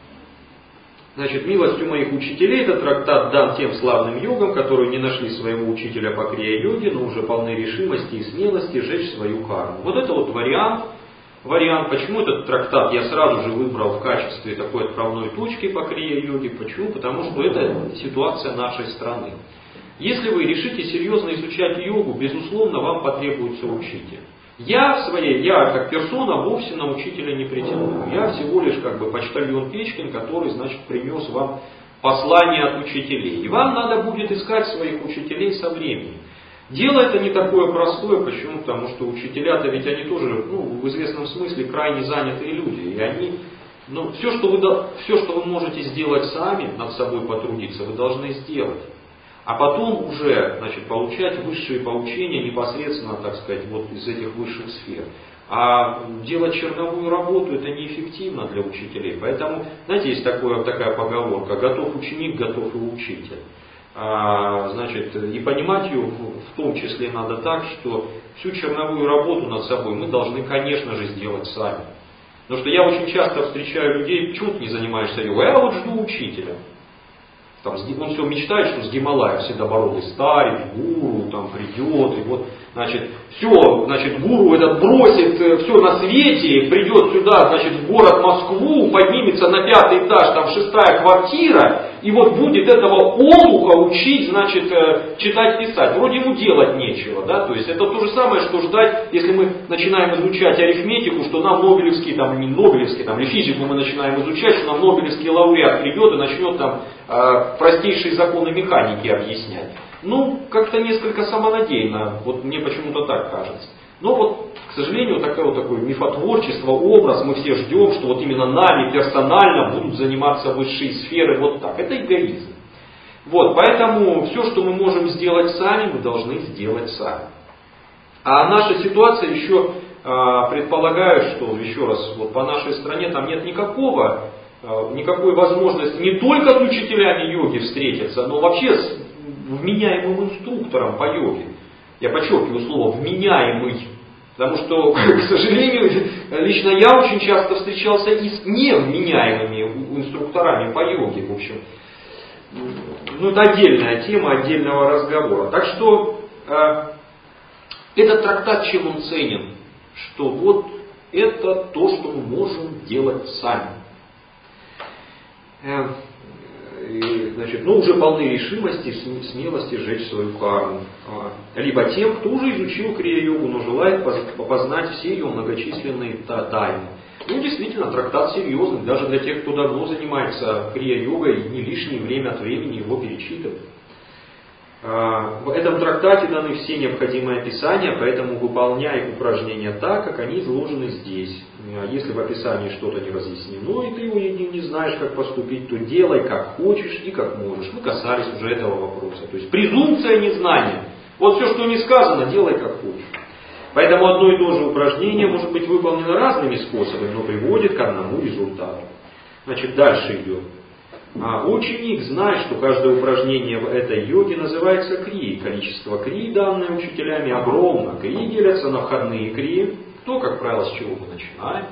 Speaker 3: значит, милостью моих учителей этот трактат дан тем славным йогам, которые не нашли своего учителя по крия-йоге, но уже полны решимости и смелости сжечь свою карму. Вот это вот вариант. Вариант, почему этот трактат я сразу же выбрал в качестве такой отправной точки по крия-йоге. Почему? Потому что это ситуация нашей страны. Если вы решите серьезно изучать йогу, безусловно, вам потребуется учитель. Я в своей, я как персона вовсе на учителя не претендую. Я всего лишь как бы почтальон Печкин, который, значит, принес вам послание от учителей. И вам надо будет искать своих учителей со временем. Дело это не такое простое, почему? Потому что учителя-то ведь они тоже, ну, в известном смысле крайне занятые люди. И они, ну, все, что вы, все, что вы можете сделать сами, над собой потрудиться, вы должны сделать. А потом уже, значит, получать высшие поучения непосредственно, так сказать, вот из этих высших сфер. А делать черновую работу это неэффективно для учителей. Поэтому, знаете, есть такое, такая поговорка: готов ученик, готов и учитель. А, значит, и понимать ее в том числе надо так, что всю черновую работу над собой мы должны, конечно же, сделать сами. Потому что я очень часто встречаю людей: почему ты не занимаешься йогой? А я вот жду учителя. Там, он все мечтает, что с Гималаев седобородый старец, гуру там придет, и вот, значит, все, значит, гуру этот бросит все на свете, придет сюда, значит, в город Москву, поднимется на пятый этаж, там шестая квартира, и вот будет этого олуха учить, значит, читать, писать. Вроде ему делать нечего, да, то есть это то же самое, что ждать, если мы начинаем изучать арифметику, что нам Нобелевский, там, не Нобелевский, там, или физику мы начинаем изучать, что нам Нобелевский лауреат придет и начнет там простейшие законы механики объяснять. Ну, как-то несколько самонадеянно, вот мне почему-то так кажется. Но вот, к сожалению, такое, вот такое мифотворчество, образ, мы все ждем, что вот именно нами персонально будут заниматься высшие сферы, вот так. Это эгоизм. Вот, поэтому все, что мы можем сделать сами, мы должны сделать сами. А наша ситуация еще э, предполагает, что, еще раз, вот по нашей стране там нет никакого никакой возможности не только с учителями йоги встретиться, но вообще с вменяемым инструктором по йоге. Я подчеркиваю слово «вменяемый», потому что, к сожалению, лично я очень часто встречался и с невменяемыми инструкторами по йоге. В общем, ну, это отдельная тема отдельного разговора. Так что э, этот трактат чем он ценен? Что вот это то, что мы можем делать сами. И, значит, ну, уже полны решимости, смелости сжечь свою карму. Либо тем, кто уже изучил крия-йогу, но желает познать все ее многочисленные тайны. Ну, действительно, трактат серьезный, даже для тех, кто давно занимается крия-йогой, не лишнее время от времени его перечитывать. В этом трактате даны все необходимые описания, поэтому выполняй упражнения так, как они изложены здесь. Если в описании что-то не разъяснено, и ты его не знаешь, как поступить, то делай как хочешь и как можешь. Мы касались уже этого вопроса. То есть презумпция незнания. Вот все, что не сказано, делай как хочешь. Поэтому одно и то же упражнение может быть выполнено разными способами, но приводит к одному результату. Значит, дальше идет. А ученик знает, что каждое упражнение в этой йоге называется крии. Количество крии, данное учителями, огромно. Крии делятся на входные крии. То, как правило, с чего мы начинаем.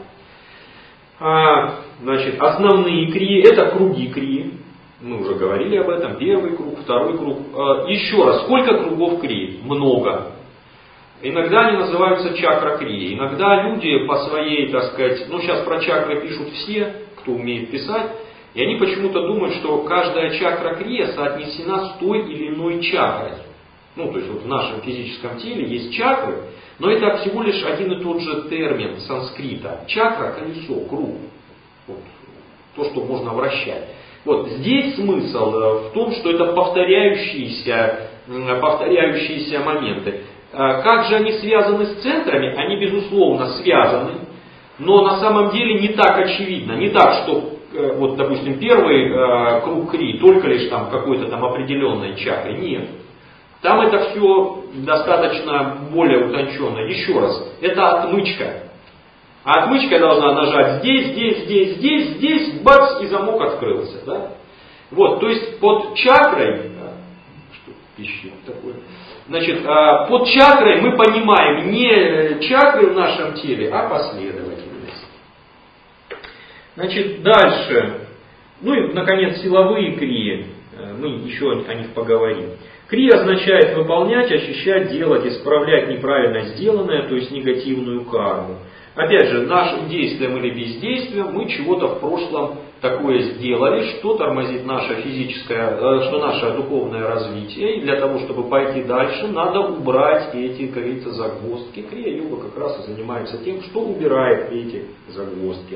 Speaker 3: А, значит, основные крии — это круги крии. Мы уже говорили об этом. Первый круг, второй круг. А, еще раз, сколько кругов крии? Много. Иногда они называются чакра-крии. Иногда люди по своей, так сказать, ну сейчас про чакры пишут все, кто умеет писать, и они почему-то думают, что каждая чакра-крия соотнесена с той или иной чакрой. Ну, то есть вот в нашем физическом теле есть чакры, но это всего лишь один и тот же термин санскрита. Чакра — колесо, круг. Вот, то, что можно вращать. Вот здесь смысл в том, что это повторяющиеся, повторяющиеся моменты. Как же они связаны с центрами? Они, безусловно, связаны, но на самом деле не так очевидно. Не так, что, вот, допустим, первый круг кри только лишь там какой-то там определенной чакры. Нет. Там это все достаточно более утонченно. Еще раз, это отмычка. А отмычка должна нажать здесь, здесь, здесь, здесь, здесь, бац, и замок открылся. Да? Вот, то есть под чакрой, что пищит такое, значит, под чакрой мы понимаем не чакры в нашем теле, а последовательность. Значит, дальше, ну и, наконец, силовые крии, мы еще о них поговорим. Кри означает выполнять, ощущать, делать, исправлять неправильно сделанное, то есть негативную карму. Опять же, нашим действием или бездействием мы чего-то в прошлом такое сделали, что тормозит наше физическое, что наше духовное развитие. И для того, чтобы пойти дальше, надо убрать эти, как говорится, загвоздки. Крия-йога как раз и занимается тем, что убирает эти загвоздки.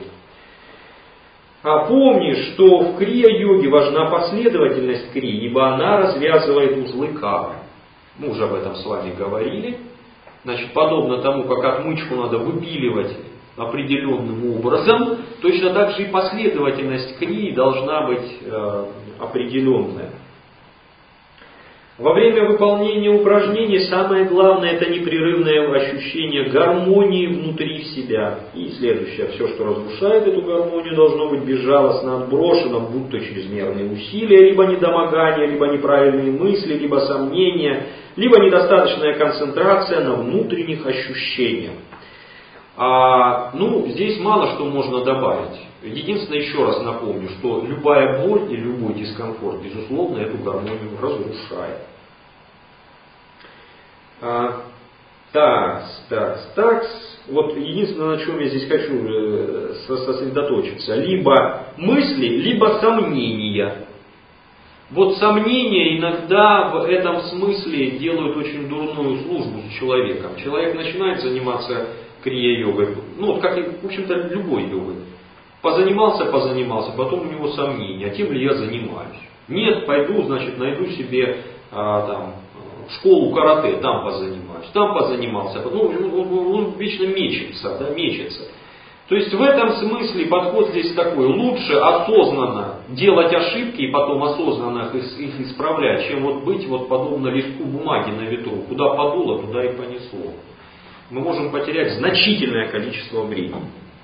Speaker 3: А помни, что в крия-йоге важна последовательность крии, ибо она развязывает узлы кармы. Мы уже об этом с вами говорили. Значит, подобно тому, как отмычку надо выпиливать определенным образом, точно так же и последовательность крии должна быть э, определенная. Во время выполнения упражнений самое главное — это непрерывное ощущение гармонии внутри себя. И следующее: все, что разрушает эту гармонию, должно быть безжалостно отброшено, будь то чрезмерные усилия, либо недомогание, либо неправильные мысли, либо сомнения, либо недостаточная концентрация на внутренних ощущениях. А, ну, здесь мало что можно добавить. Единственное, еще раз напомню, что любая боль и любой дискомфорт, безусловно, эту гармонию разрушает. А, такс, такс, такс. Вот единственное, на чем я здесь хочу сосредоточиться. Либо мысли, либо сомнения. Вот сомнения иногда в этом смысле делают очень дурную службу с человеком. Человек начинает заниматься крия-йогой, ну, как и, в общем-то, любой йогой. Позанимался, позанимался, потом у него сомнения, а тем ли я занимаюсь. Нет, пойду, значит, найду себе а, там, школу карате, там позанимаюсь, там позанимался. Ну, он, он вечно мечется, да, мечется. То есть в этом смысле подход здесь такой: лучше осознанно делать ошибки и потом осознанно их, их исправлять, чем вот быть вот подобно листку бумаги на ветру. Куда подуло, туда и понесло. Мы можем потерять значительное количество времени.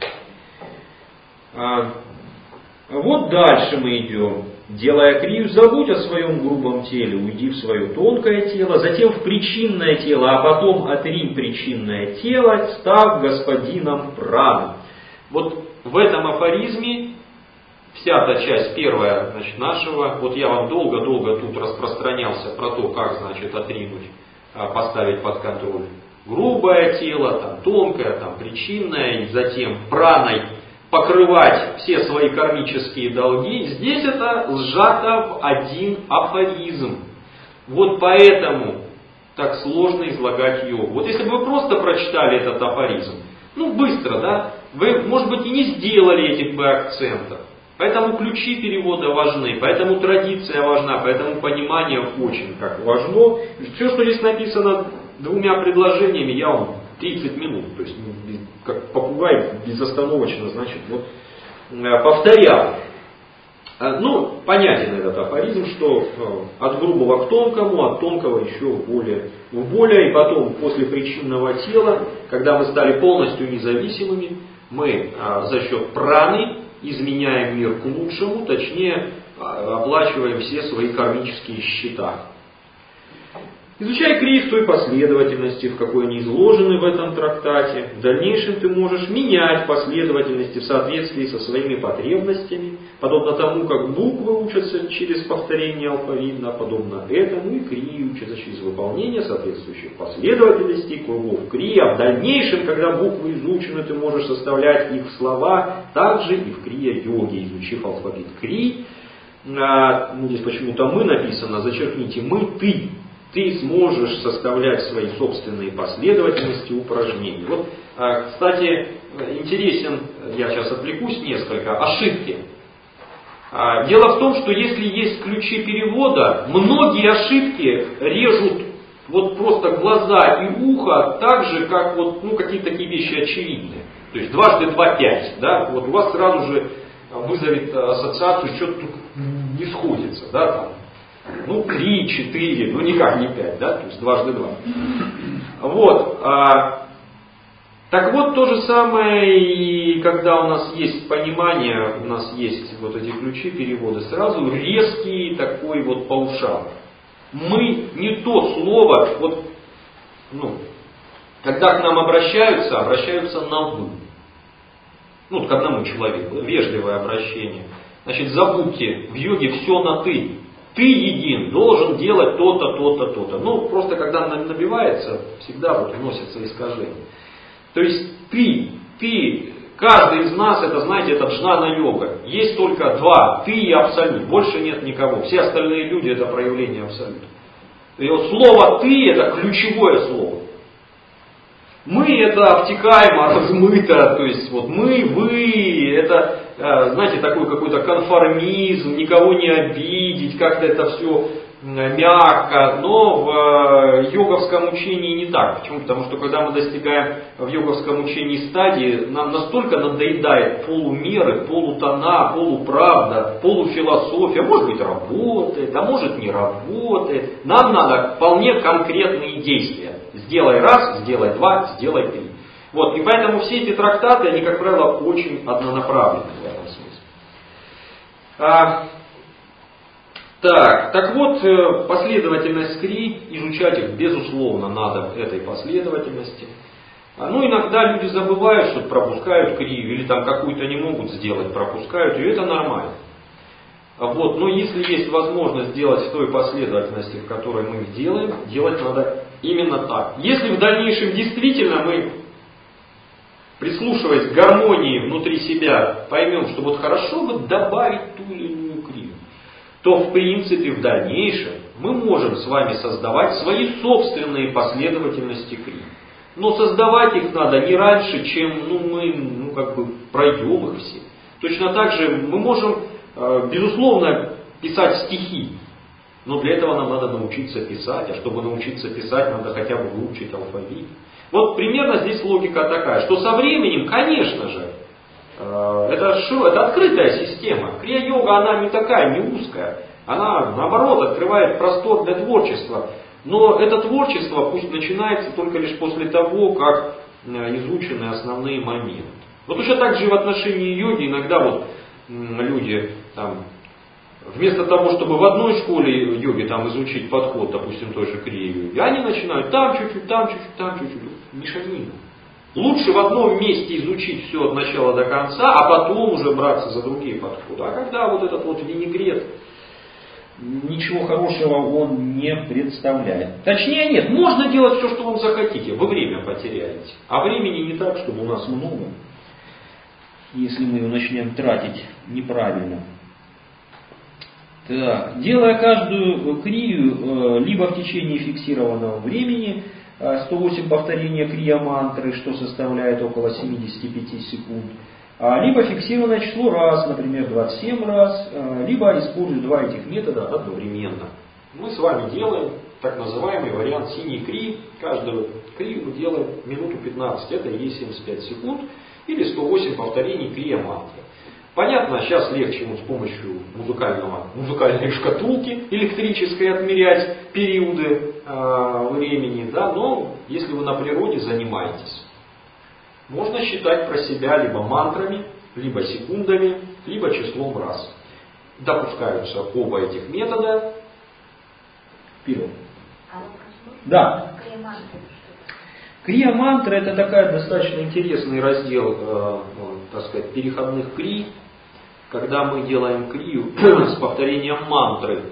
Speaker 3: А, вот дальше мы идем. Делая крию, забудь о своем грубом теле, уйди в свое тонкое тело, затем в причинное тело, а потом отринь причинное тело, став господином праны. Вот в этом афоризме вся та часть первая, значит, нашего, вот я вам долго-долго тут распространялся про то, как, значит, отринуть, поставить под контроль грубое тело, там, тонкое, там, причинное, и затем праной покрывать все свои кармические долги. Здесь это сжато в один афоризм. Вот поэтому так сложно излагать йогу. Вот если бы вы просто прочитали этот афоризм, ну быстро, да, вы, может быть, и не сделали этих бы акцентов. Поэтому ключи перевода важны, поэтому традиция важна, поэтому понимание очень как важно. Все, что здесь написано двумя предложениями, я вам тридцать минут, то есть как попугай безостановочно, значит, вот, повторял. Ну, понятен этот афоризм, что от грубого к тонкому, от тонкого еще в более, в более, и потом после причинного тела, когда мы стали полностью независимыми, мы за счет праны изменяем мир к лучшему, точнее оплачиваем все свои кармические счета. Изучай крии в той последовательности, в какой они изложены в этом трактате. В дальнейшем ты можешь менять последовательности в соответствии со своими потребностями, подобно тому, как буквы учатся через повторение алфавитно, подобно этому и крии учатся через выполнение соответствующих последовательностей, кругов крии. А в дальнейшем, когда буквы изучены, ты можешь составлять их в слова, также и в крия-йоге, изучив алфавит крии. А, ну, здесь почему-то мы написано, зачеркните мы, ты. Ты сможешь составлять свои собственные последовательности упражнений. Вот, кстати, интересен, я сейчас отвлекусь несколько, ошибки. Дело в том, что если есть ключи перевода, многие ошибки режут вот просто глаза и ухо так же, как вот, ну, какие-то такие вещи очевидные. То есть дважды два пять, да, вот у вас сразу же вызовет ассоциацию, что-то тут не сходится, да, там. Ну, три, четыре, ну никак не пять, да, то есть дважды два. Вот. А, так вот, то же самое, и когда у нас есть понимание, у нас есть вот эти ключи перевода, сразу резкий такой вот паушал. Мы не то слово, вот, ну, когда к нам обращаются, обращаются на «вы». Ну, к одному человеку, вежливое обращение. Значит, забудьте, в йоге все на «ты». Ты един, должен делать то-то, то-то, то-то. Ну, просто когда набивается, всегда вот вносятся искажения. То есть ты, ты, каждый из нас, это, знаете, это джнана-йога. Есть только два, ты и абсолют. Больше нет никого. Все остальные люди это проявление абсолюта. И вот слово ты это ключевое слово. Мы это обтекаемо, размыто, то есть вот мы, вы, это, знаете, такой какой-то конформизм, никого не обидеть, как-то это все мягко, но в йоговском учении не так. Почему? Потому что когда мы достигаем в йоговском учении стадии, нам настолько надоедает полумеры, полутона, полуправда, полуфилософия, может быть работает, а может не работает. Нам надо вполне конкретные действия. Сделай раз, сделай два, сделай три. Вот, и поэтому все эти трактаты, они, как правило, очень однонаправлены в этом смысле. А, так, так вот, последовательность крий, изучать их, безусловно, надо этой последовательности. Ну, иногда люди забывают, что пропускают крию, или там какую-то не могут сделать, пропускают ее, это нормально. Вот, но если есть возможность сделать в той последовательности, в которой мы их делаем, делать надо именно так. Если в дальнейшем действительно мы, прислушиваясь к гармонии внутри себя, поймем, что вот хорошо бы добавить ту или иную крию, то в принципе в дальнейшем мы можем с вами создавать свои собственные последовательности крий. Но создавать их надо не раньше, чем ну, мы ну, как бы пройдем их все. Точно так же мы можем, безусловно, писать стихи. Но для этого нам надо научиться писать, а чтобы научиться писать, надо хотя бы выучить алфавит. Вот примерно здесь логика такая, что со временем, конечно же, это, широ, это открытая система. Крия-йога, она не такая, не узкая. Она, наоборот, открывает простор для творчества. Но это творчество пусть начинается только лишь после того, как изучены основные моменты. Вот точно так же и в отношении йоги иногда вот люди там, вместо того, чтобы в одной школе йоги там изучить подход, допустим, той же крия-йоги, они начинают там чуть-чуть, там чуть-чуть, там чуть-чуть. Мешанина. Лучше в одном месте изучить все от начала до конца, а потом уже браться за другие подходы. А когда вот этот вот винегрет, ничего хорошего он не представляет. Точнее нет, можно делать все, что вам захотите, вы время потеряете. А времени не так, чтобы у нас много, если мы его начнем тратить неправильно. Так, делая каждую крию либо в течение фиксированного времени, сто восемь повторений крия-мантры, что составляет около семьдесят пять секунд, либо фиксированное число раз, например, двадцать семь раз, либо используя два этих метода одновременно. Мы с вами делаем так называемый вариант синей крии. Каждую крию мы делаем минуту пятнадцать, это и есть семьдесят пять секунд, или сто восемь повторений крия-мантры. Понятно, сейчас легче вот с помощью музыкального, музыкальной шкатулки электрической отмерять периоды э, времени, да, но если вы на природе занимаетесь, можно считать про себя либо мантрами, либо секундами, либо числом раз. Допускаются оба этих метода. Вперед. Да. Крия-мантра — это такая достаточно интересный раздел, э, так сказать, переходных крий, когда мы делаем крию с повторением мантры.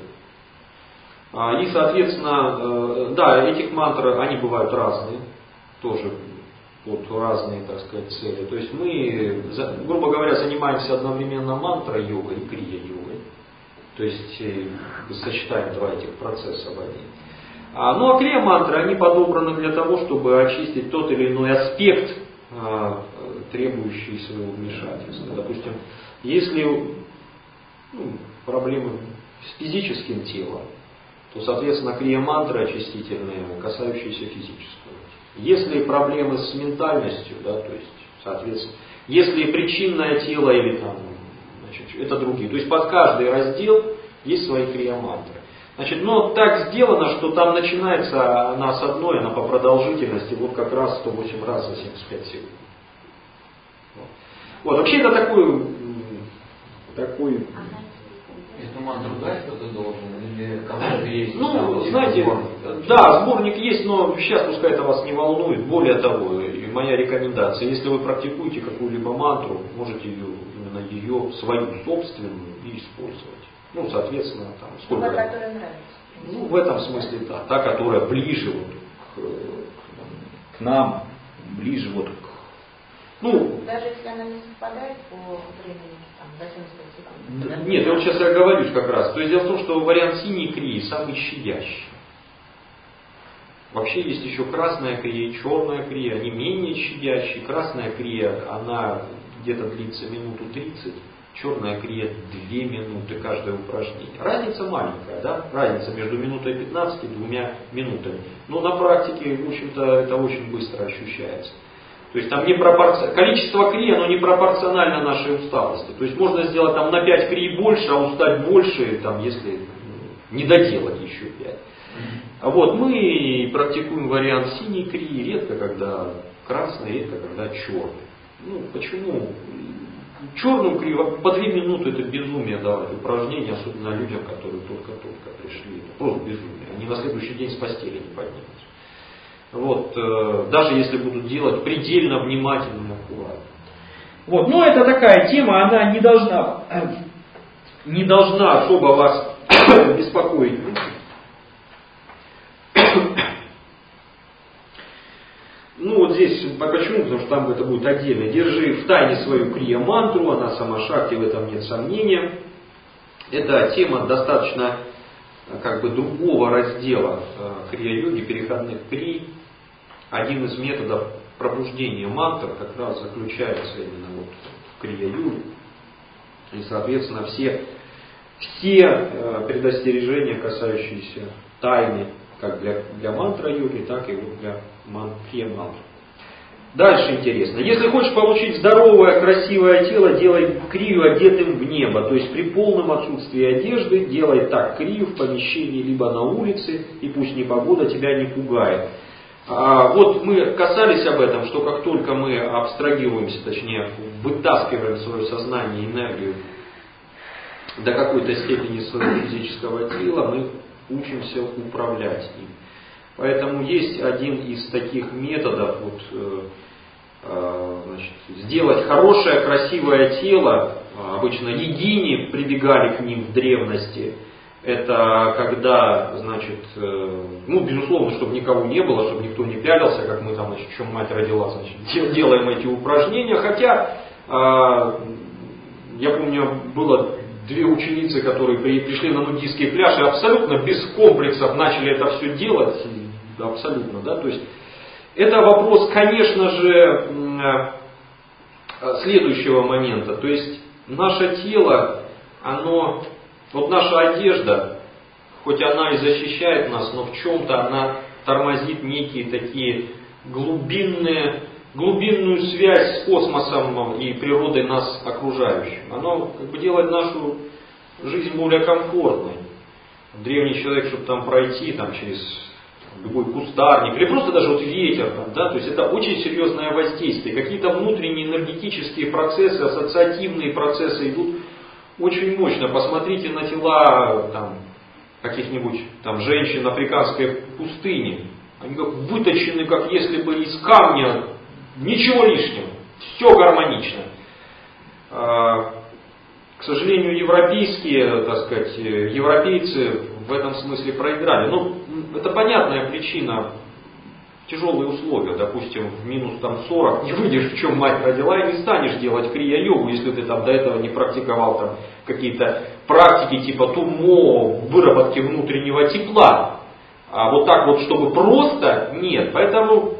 Speaker 3: И, соответственно, э, да, этих мантр, они бывают разные, тоже под разные, так сказать, цели. То есть мы, грубо говоря, занимаемся одновременно мантра-йогой и крия-йогой. То есть сочетаем два этих процесса в один. А, ну а крия-мантры, они подобраны для того, чтобы очистить тот или иной аспект, а, требующий своего вмешательства. Допустим, если ну, проблемы с физическим телом, то, соответственно, крия-мантры очистительные, касающиеся физического. Если проблемы с ментальностью, да, то есть, соответственно, если причинное тело или там, значит, это другие. То есть под каждый раздел есть свои крия-мантры. Значит, но так сделано, что там начинается она с одной, она по продолжительности вот как раз сто восемь раз за семьдесят пять секунд. Вот. Вот, вообще это такой, такой...
Speaker 1: Эту мантру дать кто-то должен? Или кому-то есть?
Speaker 3: Ну,
Speaker 1: там,
Speaker 3: знаете,
Speaker 1: сборник,
Speaker 3: да, сборник есть, но сейчас пускай это вас не волнует. Более того, и моя рекомендация, если вы практикуете какую-либо мантру, можете ее, именно ее, свою собственную, и использовать. Ну, соответственно, там сколько...
Speaker 2: Та, которая нравится.
Speaker 3: Ну, в этом смысле, да. Та, которая ближе вот к, к нам, ближе вот к... Ну,
Speaker 2: даже если она не совпадает по времени, там, за семьдесят секунд.
Speaker 3: Да, нет, я вот сейчас оговорюсь как раз. То есть дело в том, что вариант синей крии самый щадящий. Вообще есть еще красная крия и черная крия, они менее щадящие. Красная крия, она где-то длится минуту тридцать. Черная крия две минуты каждое упражнение. Разница маленькая, да? Разница между минутой пятнадцать и двумя минутами. Но на практике, в общем-то, это очень быстро ощущается. То есть там не пропорци... количество крий, оно не пропорционально нашей усталости. То есть можно сделать там на пять крий больше, а устать больше, там, если не доделать еще пять. А вот мы практикуем вариант синей крии, редко когда красный, редко когда черный. Ну, почему? Черную крию по две минуты это безумие давать упражнения, особенно людям, которые только-только пришли. Это просто безумие. Они на следующий день с постели не поднимутся. Вот, э, даже если будут делать предельно внимательно и аккуратно. Вот, но это такая тема, она не должна, не должна особо вас беспокоить. Ну вот здесь, почему? Потому что там это будет отдельно. Держи в тайне свою крия-мантру, она сама шакти, в этом нет сомнения. Это тема достаточно как бы другого раздела крия-йоги, переходных крий. Один из методов пробуждения мантр как раз заключается именно вот в крия-йоге. И, соответственно, все, все предостережения, касающиеся тайны, как для, для мантра-йоги, так и вот для крия-мантр. Дальше интересно. Если хочешь получить здоровое, красивое тело, делай крию одетым в небо. То есть при полном отсутствии одежды делай так крию в помещении либо на улице, и пусть непогода тебя не пугает. А, вот мы касались об этом, что как только мы абстрагируемся, точнее вытаскиваем свое сознание, энергию до какой-то степени своего физического тела, мы учимся управлять им. Поэтому есть один из таких методов, вот, э, э, значит, сделать хорошее, красивое тело. Обычно йогини прибегали к ним в древности. Это когда, значит, э, ну, безусловно, чтобы никого не было, чтобы никто не пялился, как мы там, значит, в чем мать родила, значит, делаем эти упражнения. Хотя, э, я помню, было две ученицы, которые пришли на нудистский пляж и абсолютно без комплексов начали это все делать. Абсолютно, да, то есть это вопрос, конечно же, следующего момента. То есть наше тело, оно, вот наша одежда, хоть она и защищает нас, но в чем-то она тормозит некие такие глубинные
Speaker 1: глубинную связь с космосом и природой нас окружающим. Оно как бы делает нашу жизнь более комфортной. Древний человек, чтобы там пройти там, через любой кустарник, или просто даже вот ветер, там, да, то есть это очень серьезное воздействие. Какие-то внутренние энергетические процессы, ассоциативные процессы идут очень мощно. Посмотрите на тела там, каких-нибудь там женщин африканской пустыни. Они как выточены, как если бы из камня, ничего лишнего, все гармонично. К сожалению, европейские, так сказать, европейцы в этом смысле проиграли. Ну, это понятная причина, тяжелые условия, допустим, в минус там сорок, не выйдешь, в чем мать родила, и не станешь делать крия-йогу, если ты там до этого не практиковал там какие-то практики типа тумо, выработки внутреннего тепла. А вот так вот, чтобы просто, нет. Поэтому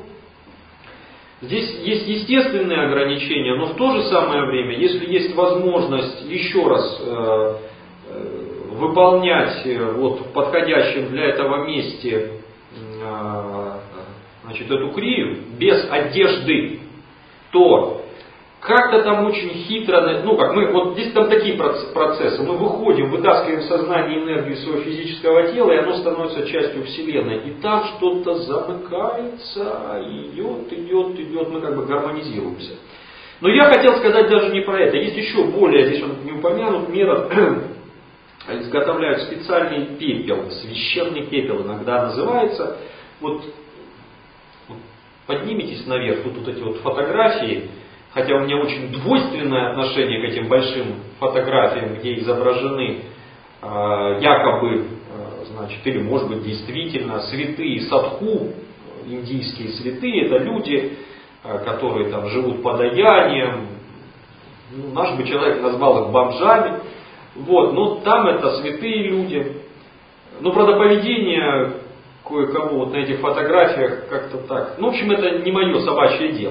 Speaker 1: здесь есть естественные ограничения, но в то же самое время, если есть возможность еще раз э, э, выполнять э, вот, в подходящем для этого месте э, значит, эту крию без одежды, то как-то там очень хитро, ну как мы, вот здесь там такие процессы, мы выходим, вытаскиваем сознание, энергию своего физического тела, и оно становится частью Вселенной. И там что-то замыкается, идет, идет, идет, мы как бы гармонизируемся. Но я хотел сказать даже не про это. Есть еще более, здесь он не упомянут, метод, изготовляют специальный пепел, священный пепел иногда называется. Вот, вот поднимитесь наверх, тут вот эти вот фотографии. Хотя у меня очень двойственное отношение к этим большим фотографиям, где изображены э, якобы, э, значит, или может быть действительно святые садху, индийские святые, это люди, э, которые там живут подаянием. Ну, наш бы человек назвал их бомжами. Вот, но там это святые люди. Ну, правда, поведение кое-кого вот на этих фотографиях как-то так. Ну, в общем, это не мое собачье дело.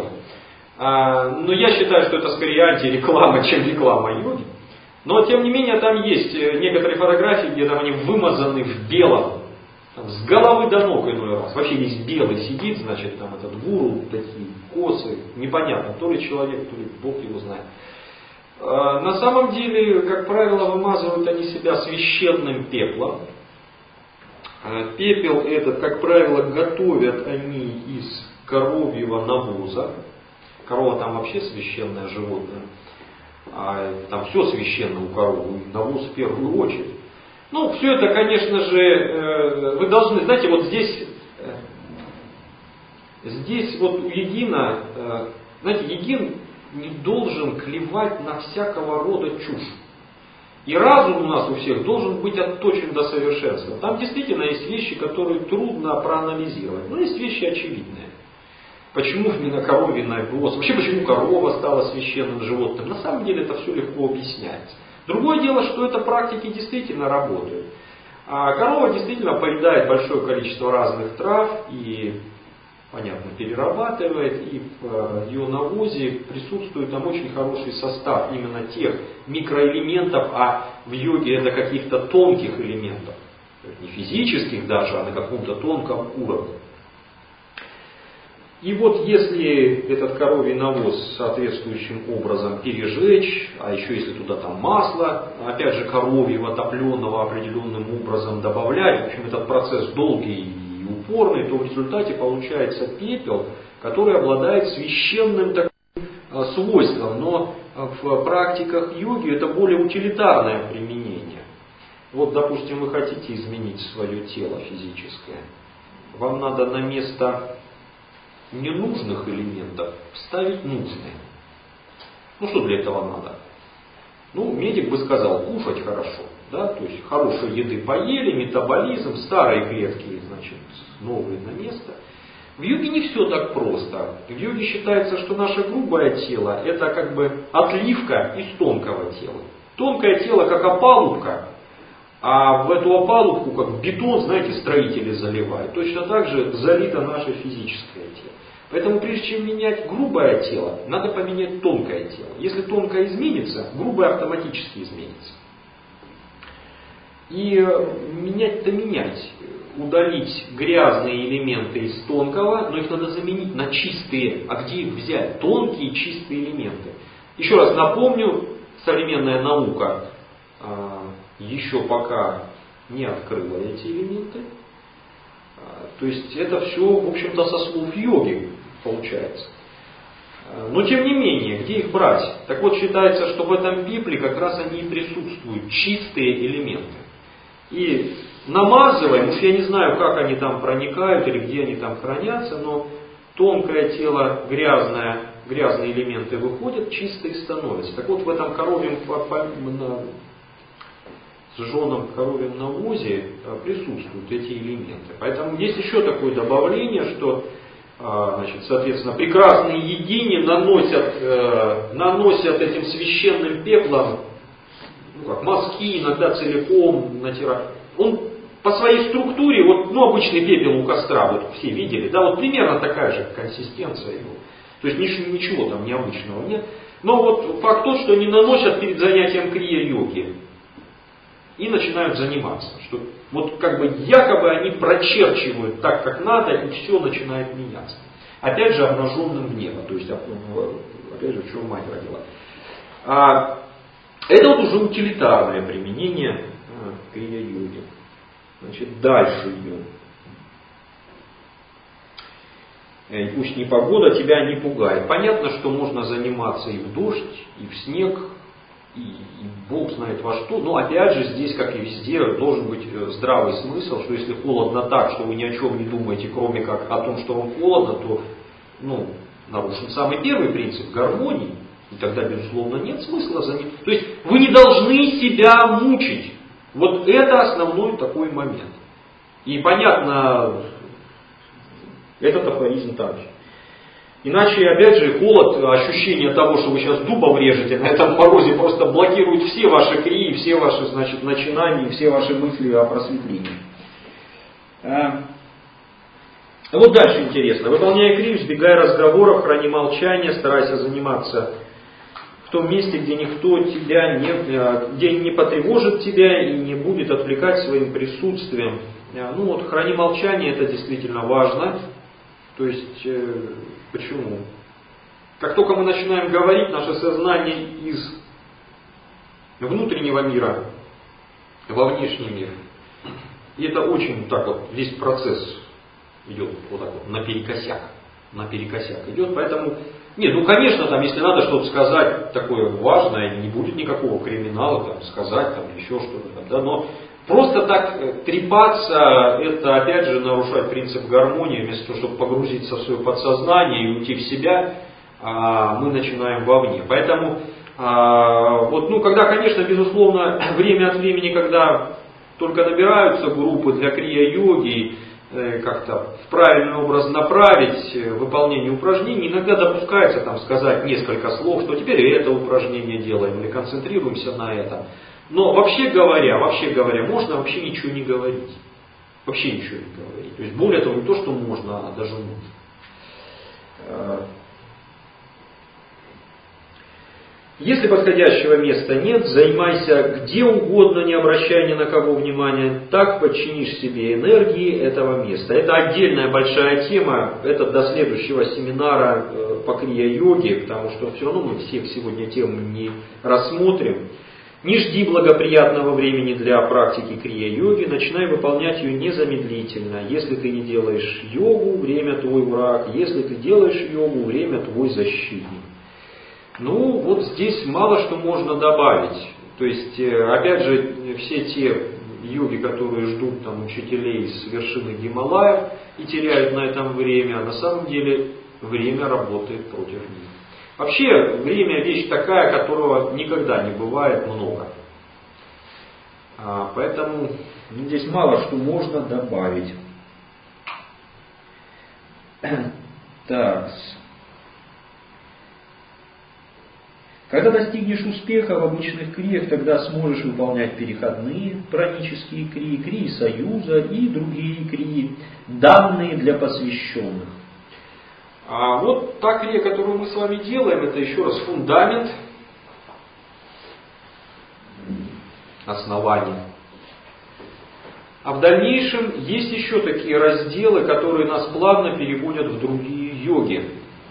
Speaker 1: Но я считаю, что это скорее антиреклама, чем реклама йоги. Но тем не менее там есть некоторые фотографии, где там они вымазаны в белом. Там, с головы до ног иной раз. Вообще весь белый сидит, значит, там этот гуру, такие косы. Непонятно, то ли человек, то ли Бог его знает. На самом деле, как правило, вымазывают они себя священным пеплом. Пепел этот, как правило, готовят они из коровьего навоза. Корова там вообще священное животное. А там все священно у коровы, навоз в первую очередь. Ну, все это, конечно же, вы должны, знаете, вот здесь, здесь вот у йогина, знаете, йогин не должен клевать на всякого рода чушь. И разум у нас у всех должен быть отточен до совершенства. Там действительно есть вещи, которые трудно проанализировать, но есть вещи очевидные. Почему именно коровий навоз? Вообще, почему корова стала священным животным? На самом деле это все легко объясняется. Другое дело, что это практики действительно работают. А корова действительно поедает большое количество разных трав и, понятно, перерабатывает. И в ее навозе присутствует там очень хороший состав именно тех микроэлементов, а в йоге это каких-то тонких элементов. Не физических даже, а на каком-то тонком уровне. И вот если этот коровий навоз соответствующим образом пережечь, а еще если туда там масло, опять же коровьего, топленого определенным образом добавлять, в общем этот процесс долгий и упорный, то в результате получается пепел, который обладает священным таким свойством, но в практиках йоги это более утилитарное применение. Вот, допустим, вы хотите изменить свое тело физическое, вам надо на место ненужных элементов вставить нужные. Ну что для этого надо? Ну, медик бы сказал, кушать хорошо. Да? То есть хорошей еды поели, метаболизм, старые клетки, значит, новые на место. В йоге не все так просто. В йоге считается, что наше грубое тело это как бы отливка из тонкого тела. Тонкое тело как опалубка, а в эту опалубку, как бетон, знаете, строители заливают. Точно так же залито наше физическое тело. Поэтому прежде чем менять грубое тело, надо поменять тонкое тело. Если тонкое изменится, грубое автоматически изменится. И менять-то менять.
Speaker 3: удалить грязные элементы из тонкого, но их надо заменить на чистые. А где их взять? Тонкие чистые элементы. Еще раз напомню, современная наука а, еще пока не открыла эти элементы. А, то есть это все, в общем-то, со слов йоги получается. Но тем не менее, где их брать? Так вот, считается, что в этом пепле как раз они и присутствуют, чистые элементы. И намазываем, уж я не знаю, как они там проникают или где они там хранятся, но тонкое тело, грязное, грязные элементы выходят, чистые становятся. Так вот, в этом коровьем, сжженном коровьем навозе присутствуют эти элементы. Поэтому есть еще такое добавление, что, значит, соответственно, прекрасные едини наносят, э, наносят этим священным пеплом, ну, как мазки, иногда целиком натирают. Он по своей структуре, вот, ну, обычный пепел у костра, вот все видели, да, вот примерно такая же консистенция его. То есть ничего, ничего там необычного нет. Но вот факт тот, что они наносят перед занятием крия-йоги и начинают заниматься. Что вот как бы якобы они прочерчивают так, как надо, и все начинает меняться. Опять же, обнаженным в небо. То есть, опять же, в чем мать родила. А, это вот уже утилитарное применение а, крия-йоги. Значит, дальше идем. И пусть непогода тебя не пугает. Понятно, что можно заниматься и в дождь, и в снег, и, и Бог знает во что. Но опять же, здесь, как и везде, должен быть здравый смысл, что если холодно так, что вы ни о чем не думаете, кроме как о том, что вам холодно, то, ну, нарушен самый первый принцип гармонии. И тогда, безусловно, нет смысла за ним. То есть вы не должны себя мучить. Вот это основной такой момент. И понятно, этот афоризм также. Иначе, опять же, холод, ощущение того, что вы сейчас дуба врежете на этом морозе, просто блокирует все ваши крии, все ваши, значит, начинания, все ваши мысли о просветлении. Вот дальше интересно. Выполняя крию, избегай разговоров, храни молчание, старайся заниматься в том месте, где никто тебя не, где не потревожит тебя и не будет отвлекать своим присутствием. Ну вот, храни молчание, это действительно важно. То есть, э, почему? Как только мы начинаем говорить, наше сознание из внутреннего мира во внешний мир. И это очень так вот, весь процесс идет вот так вот, наперекосяк. Наперекосяк идет, поэтому, нет, ну конечно, там, если надо что-то сказать такое важное, не будет никакого криминала, там, сказать, там, еще что-то там, да, но просто так трепаться, это опять же нарушать принцип гармонии, вместо того, чтобы погрузиться в свое подсознание и уйти в себя, мы начинаем вовне. Поэтому, вот, ну, когда, конечно, безусловно, время от времени, когда только набираются группы для крия-йоги, как-то в правильный образ направить выполнение упражнений, иногда допускается там сказать несколько слов, что теперь это упражнение делаем или концентрируемся на этом. Но вообще говоря, вообще говоря, можно вообще ничего не говорить. Вообще ничего не говорить. То есть более того, не то, что можно, а даже нужно. Если подходящего места нет, занимайся где угодно, не обращая ни на кого внимания, так подчинишь себе энергии этого места. Это отдельная большая тема, это до следующего семинара по крия-йоге, потому что все равно мы всех сегодня тем не рассмотрим. Не жди благоприятного времени для практики крия-йоги, начинай выполнять ее незамедлительно. Если ты не делаешь йогу, время твой враг, если ты делаешь йогу, время твой защитник. Ну, вот здесь мало что можно добавить. То есть, опять же, все те йоги, которые ждут там учителей с вершины Гималаев и теряют на этом время, на самом деле время работает против них. Вообще, время вещь такая, которого никогда не бывает много. А, поэтому здесь мало что можно добавить. Так. Когда достигнешь успеха в обычных криях, тогда сможешь выполнять переходные пранические крии, крии союза и другие крии, данные для посвященных. А вот та крия, которую мы с вами делаем, это еще раз фундамент, основание. А в дальнейшем есть еще такие разделы, которые нас плавно переводят в другие йоги.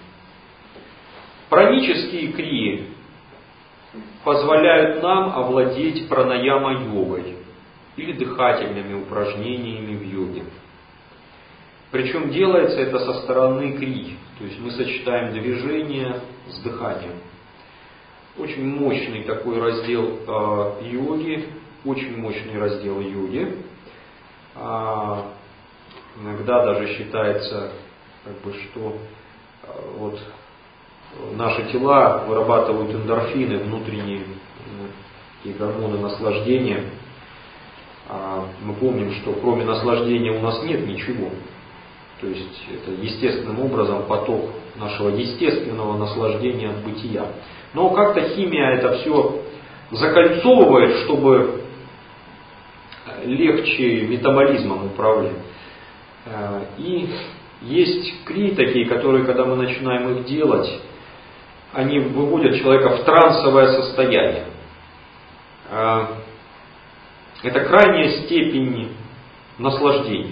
Speaker 3: Пранические крии позволяют нам овладеть пранаяма-йогой или дыхательными упражнениями в йоге. Причем делается это со стороны крии, то есть мы сочетаем движение с дыханием. Очень мощный такой раздел э, йоги, очень мощный раздел йоги. А, иногда даже считается, как бы, что э, вот наши тела вырабатывают эндорфины, внутренние э, гормоны наслаждения. А мы помним, что кроме наслаждения у нас нет ничего. То есть это естественным образом поток нашего естественного наслаждения от бытия. Но как-то химия это все закольцовывает, чтобы легче метаболизмом управлять. И есть крии такие, которые, когда мы начинаем их делать, они выводят человека в трансовое состояние. Это крайняя степень наслаждения.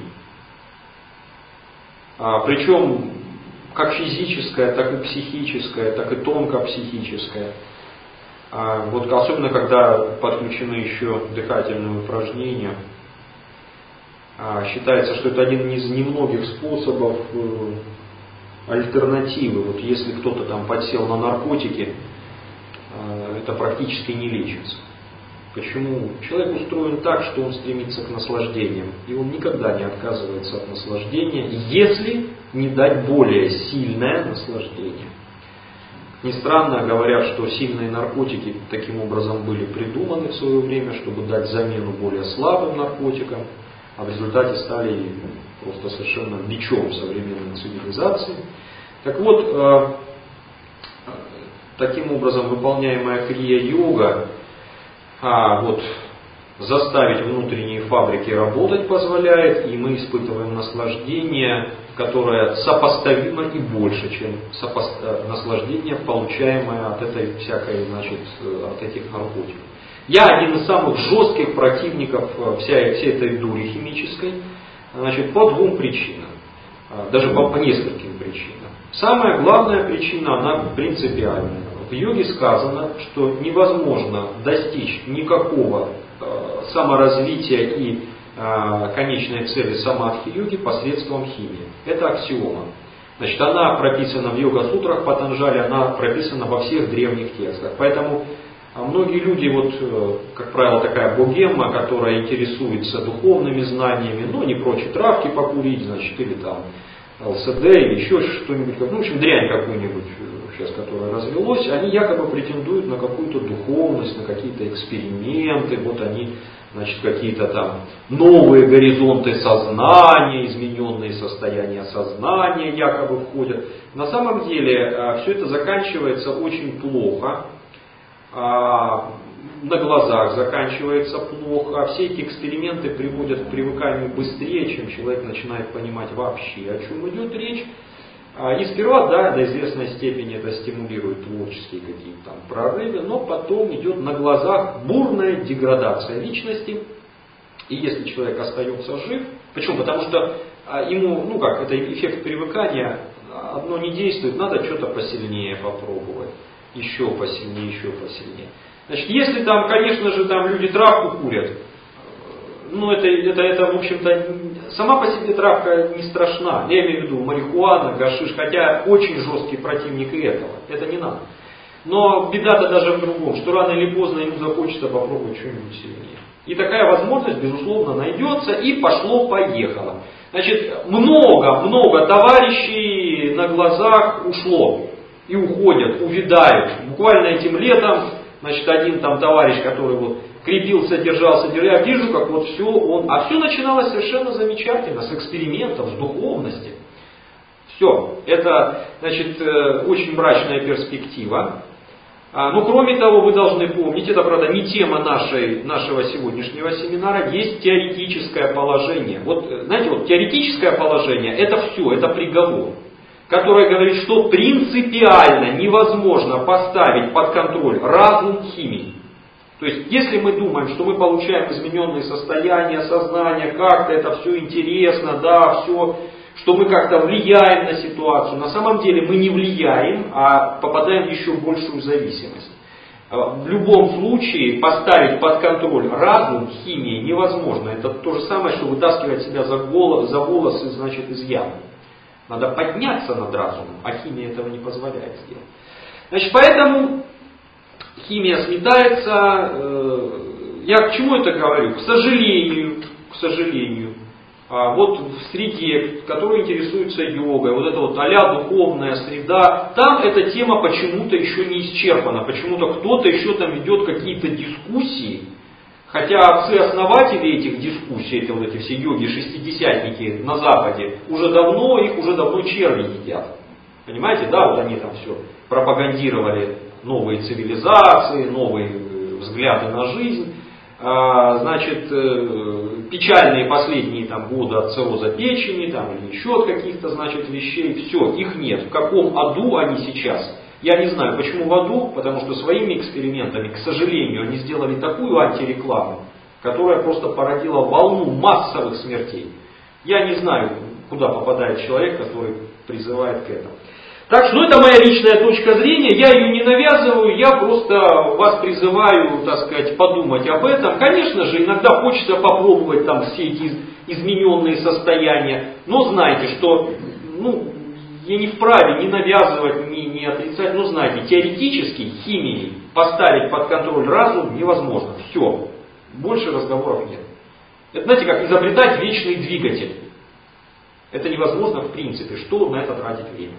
Speaker 3: Причем как физическое, так и психическое, так и тонко-психическое. Вот особенно когда подключены еще дыхательные упражнения. Считается, что это один из немногих способов альтернативы. Вот если кто-то там подсел на наркотики, это практически не лечится. Почему? Человек устроен так, что он стремится к наслаждениям, и он никогда не отказывается от наслаждения, если не дать более сильное наслаждение. Не странно говорят, что сильные наркотики таким образом были придуманы в свое время, чтобы дать замену более слабым наркотикам, а в результате стали просто совершенно бичом современной цивилизации. Так вот, таким образом выполняемая крия-йога, А вот заставить внутренние фабрики работать позволяет, и мы испытываем наслаждение, которое сопоставимо и больше, чем сопоста- наслаждение, получаемое от этой всякой, значит, от этих наркотиков. Я один из самых жестких противников всей, всей этой дури химической, значит, по двум причинам, даже по, по нескольким причинам. Самая главная причина, она принципиальная. В йоге сказано, что невозможно достичь никакого э, саморазвития и э, конечной цели самадхи-йоги посредством химии. Это аксиома. Значит, она прописана в йога-сутрах Патанджали, она прописана во всех древних текстах. Поэтому многие люди, вот, э, как правило, такая богемма, которая интересуется духовными знаниями, ну, не прочь травки покурить, значит, или там ЛСД, или еще что-нибудь, ну, в общем, дрянь какую-нибудь, сейчас, которое развелось, они якобы претендуют на какую-то духовность, на какие-то эксперименты, вот они, значит, какие-то там новые горизонты сознания, измененные состояния сознания якобы входят. На самом деле все это заканчивается очень плохо, на глазах заканчивается плохо, все эти эксперименты приводят к привыканию быстрее, чем человек начинает понимать вообще, о чем идет речь. И сперва, да, до известной степени это стимулирует творческие какие-то там прорывы, но потом идет на глазах бурная деградация личности. И если человек остается жив, почему? Потому что ему, ну как, это эффект привыкания, одно не действует, надо что-то посильнее попробовать, еще посильнее, еще посильнее. Значит, если там, конечно же, там люди травку курят, ну это, это, это в общем-то, сама по себе травка не страшна. Я имею в виду марихуана, гашиш, хотя очень жесткий противник и этого. Это не надо. Но беда-то даже в другом, что рано или поздно ему захочется попробовать что-нибудь сильнее. И такая возможность, безусловно, найдется, и пошло-поехало. Значит, много-много товарищей на глазах ушло. И уходят, увядают. Буквально этим летом, значит, один там товарищ, который вот крепился, держался, держался, я вижу, как вот все он... А все начиналось совершенно замечательно, с экспериментов, с духовности. Все, это, значит, очень мрачная перспектива. Но кроме того, вы должны помнить, это, правда, не тема нашей, нашего сегодняшнего семинара, есть теоретическое положение. Вот, знаете, вот теоретическое положение, это все, это приговор, который говорит, что принципиально невозможно поставить под контроль разум химии. То есть, если мы думаем, что мы получаем измененные состояния, сознания, как-то это все интересно, да, все, что мы как-то влияем на ситуацию, на самом деле мы не влияем, а попадаем в еще большую зависимость. В любом случае поставить под контроль разум химии невозможно. Это то же самое, что вытаскивать себя за, голову, за волосы, значит, из ямы. Надо подняться над разумом, а химия этого не позволяет сделать. Значит, поэтому химия сметается. Я к чему это говорю? К сожалению, к сожалению, вот в среде, которая интересуется йогой, вот эта вот а-ля духовная среда, там эта тема почему-то еще не исчерпана, почему-то кто-то еще там ведет какие-то дискуссии, хотя отцы-основатели этих дискуссий, это вот эти все йоги-шестидесятники на Западе, уже давно, их уже давно черви едят. Понимаете, да, вот они там все пропагандировали новые цивилизации, новые взгляды на жизнь. Значит, печальные последние там, годы от цирроза печени там, или еще от каких-то, значит, вещей, все, их нет. В каком аду они сейчас? Я не знаю, почему в аду, потому что своими экспериментами, к сожалению, они сделали такую антирекламу, которая просто породила волну массовых смертей. Я не знаю, куда попадает человек, который призывает к этому. Так что, ну, это моя личная точка зрения, я ее не навязываю, я просто вас призываю, так сказать, подумать об этом. Конечно же, иногда хочется попробовать там все эти измененные состояния, но знайте, что, ну, я не вправе ни навязывать, ни, ни отрицать, но знайте, теоретически химией поставить под контроль разум невозможно. Все, больше разговоров нет. Это, знаете, как изобретать вечный двигатель. Это невозможно в принципе, что на это тратить время.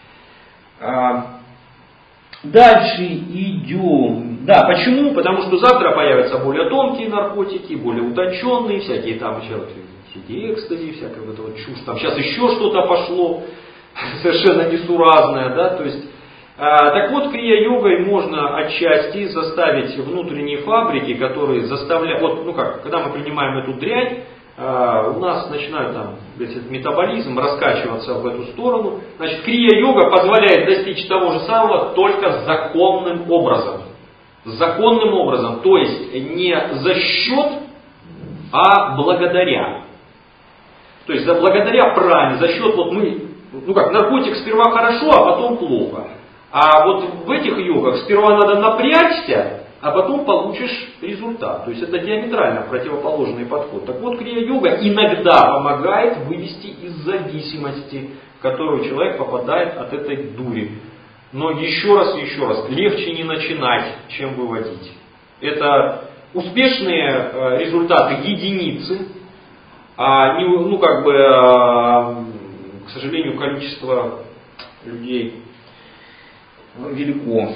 Speaker 3: Дальше идем. Да, почему? Потому что завтра появятся более тонкие наркотики, более утонченные, всякие там еще всякие экстази, всякая вот эта вот чушь. Там сейчас еще что-то пошло, совершенно несуразное, да, то есть. А, так вот, крия-йогой можно отчасти заставить внутренние фабрики, которые заставляют, вот, ну как, когда мы принимаем эту дрянь, Uh, у нас начинает там, этот метаболизм раскачиваться в эту сторону. Значит, крия-йога позволяет достичь того же самого, только законным образом. Законным образом, то есть не за счет, а благодаря. То есть за благодаря пране, за счет вот мы, ну как, наркотик сперва хорошо, а потом плохо. А вот в этих йогах сперва надо напрячься, а потом получишь результат. То есть это диаметрально противоположный подход. Так вот, крия-йога иногда помогает вывести из зависимости, в которую человек попадает от этой дури. Но еще раз и еще раз, легче не начинать, чем выводить. Это успешные результаты единицы, а не, ну как бы, к сожалению, количество людей велико.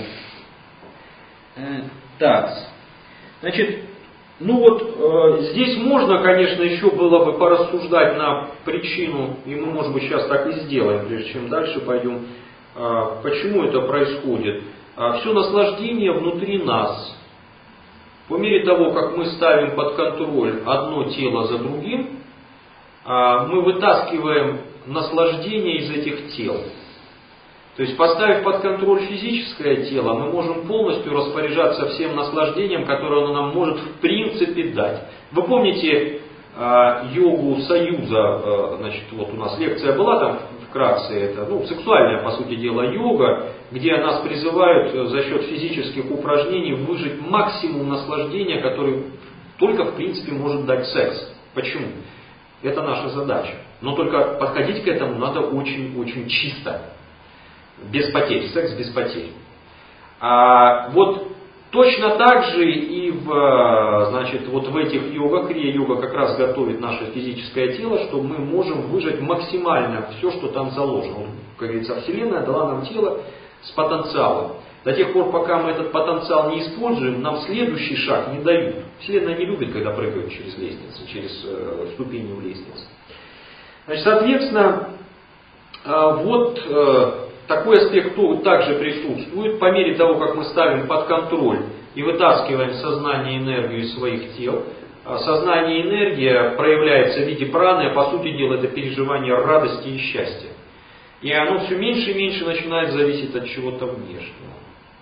Speaker 3: Так, значит, ну вот э, здесь можно, конечно, еще было бы порассуждать на причину, и мы, может быть, сейчас так и сделаем, прежде чем дальше пойдем, э, почему это происходит. Э, все наслаждение внутри нас. По мере того, как мы ставим под контроль одно тело за другим, э, мы вытаскиваем наслаждение из этих тел. То есть, поставив под контроль физическое тело, мы можем полностью распоряжаться всем наслаждением, которое оно нам может в принципе дать. Вы помните э, йогу союза, э, значит, вот у нас лекция была там вкратце, это, ну, сексуальная, по сути дела, йога, где нас призывают за счет физических упражнений выжить максимум наслаждения, который только в принципе может дать секс. Почему? Это наша задача. Но только подходить к этому надо очень-очень чисто. Без потерь, секс без потерь. А вот точно так же и в, значит, вот в этих йогах, крия-йога как раз готовит наше физическое тело, что мы можем выжать максимально все, что там заложено. Вот, как говорится, Вселенная дала нам тело с потенциалом. До тех пор, пока мы этот потенциал не используем, нам следующий шаг не дают. Вселенная не любит, когда прыгают через лестницу, через э, ступени в лестнице. Значит, соответственно, э, вот... Э, Такой аспект также присутствует по мере того, как мы ставим под контроль и вытаскиваем сознание и энергию из своих тел. Сознание и энергия проявляется в виде праны, а по сути дела это переживание радости и счастья. И оно все меньше и меньше начинает зависеть от чего-то внешнего.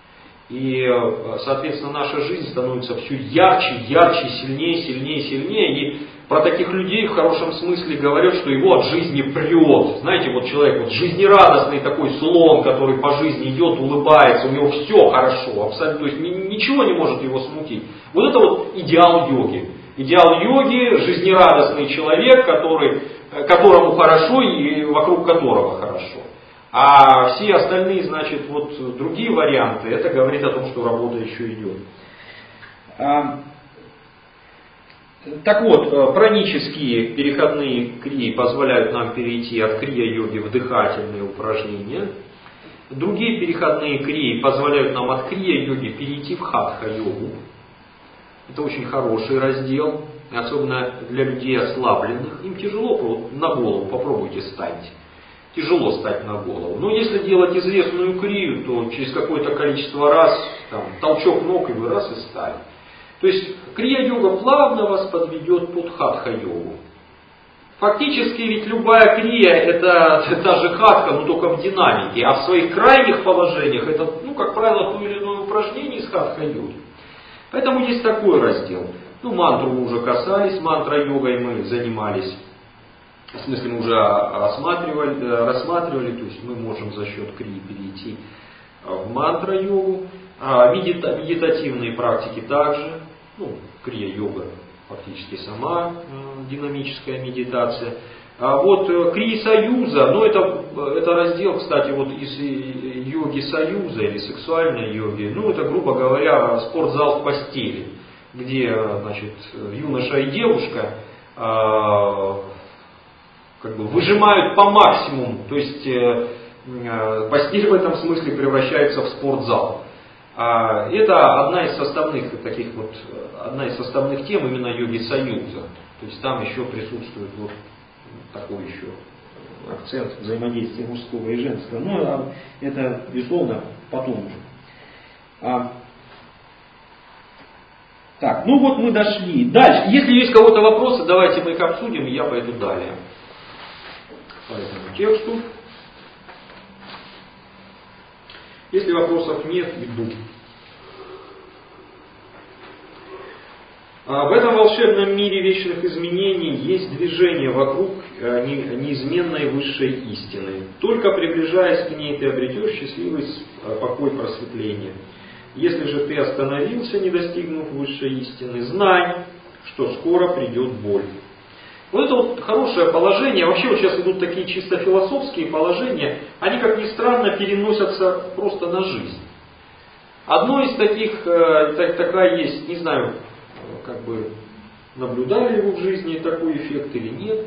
Speaker 3: И, соответственно, наша жизнь становится все ярче, ярче, сильнее, сильнее, сильнее. И про таких людей в хорошем смысле говорят, что его от жизни прет. Знаете, вот человек вот жизнерадостный такой слон, который по жизни идет, улыбается, у него все хорошо, абсолютно, то есть ничего не может его смутить. Вот это вот идеал йоги. Идеал йоги, жизнерадостный человек, который, которому хорошо и вокруг которого хорошо. А все остальные, значит, вот другие варианты, это говорит о том, что работа еще идет. Так вот, пранические переходные крии позволяют нам перейти от крия-йоги в дыхательные упражнения. Другие переходные крии позволяют нам от крия-йоги перейти в хатха-йогу. Это очень хороший раздел, особенно для людей ослабленных. Им тяжело, на голову попробуйте встать. Тяжело стать на голову. Но если делать известную крию, то через какое-то количество раз, там, толчок ног, и вы раз и стали. То есть крия-йога плавно вас подведет под хатха-йогу. Фактически ведь любая крия это та же хатха, но только в динамике. А в своих крайних положениях это, ну, как правило, то или иное упражнение из хатха-йоги. Поэтому есть такой раздел. Ну, мантру мы уже касались, мантра-йогой мы занимались. В смысле, мы уже рассматривали, рассматривали, то есть мы можем за счет крии перейти в мантра-йогу. А медита, медитативные практики также, ну, крия-йога фактически сама э, динамическая медитация. А вот э, крия-союза, ну это, это раздел, кстати, вот из йоги союза или сексуальной йоги, ну это, грубо говоря, спортзал в постели, где, значит, юноша и девушка э, как бы выжимают по максимуму, то есть э, э, постель в этом смысле превращается в спортзал. Это одна из составных таких вот, одна из составных тем именно йоги союза. То есть там еще присутствует вот такой еще акцент взаимодействия мужского и женского. Но это, безусловно, потом уже. А, так, ну вот мы дошли. Дальше. Если есть у кого-то вопросы, давайте мы их обсудим, и я пойду далее. По этому тексту. Если вопросов нет, иду. В этом волшебном мире вечных изменений есть движение вокруг неизменной высшей истины. Только приближаясь к ней, ты обретешь счастливый покой просветления. Если же ты остановился, не достигнув высшей истины, знай, что скоро придет боль. Вот это вот хорошее положение. Вообще вот сейчас идут такие чисто философские положения. Они, как ни странно, переносятся просто на жизнь. Одно из таких, так, такая есть, не знаю, как бы наблюдали его в жизни такой эффект или нет,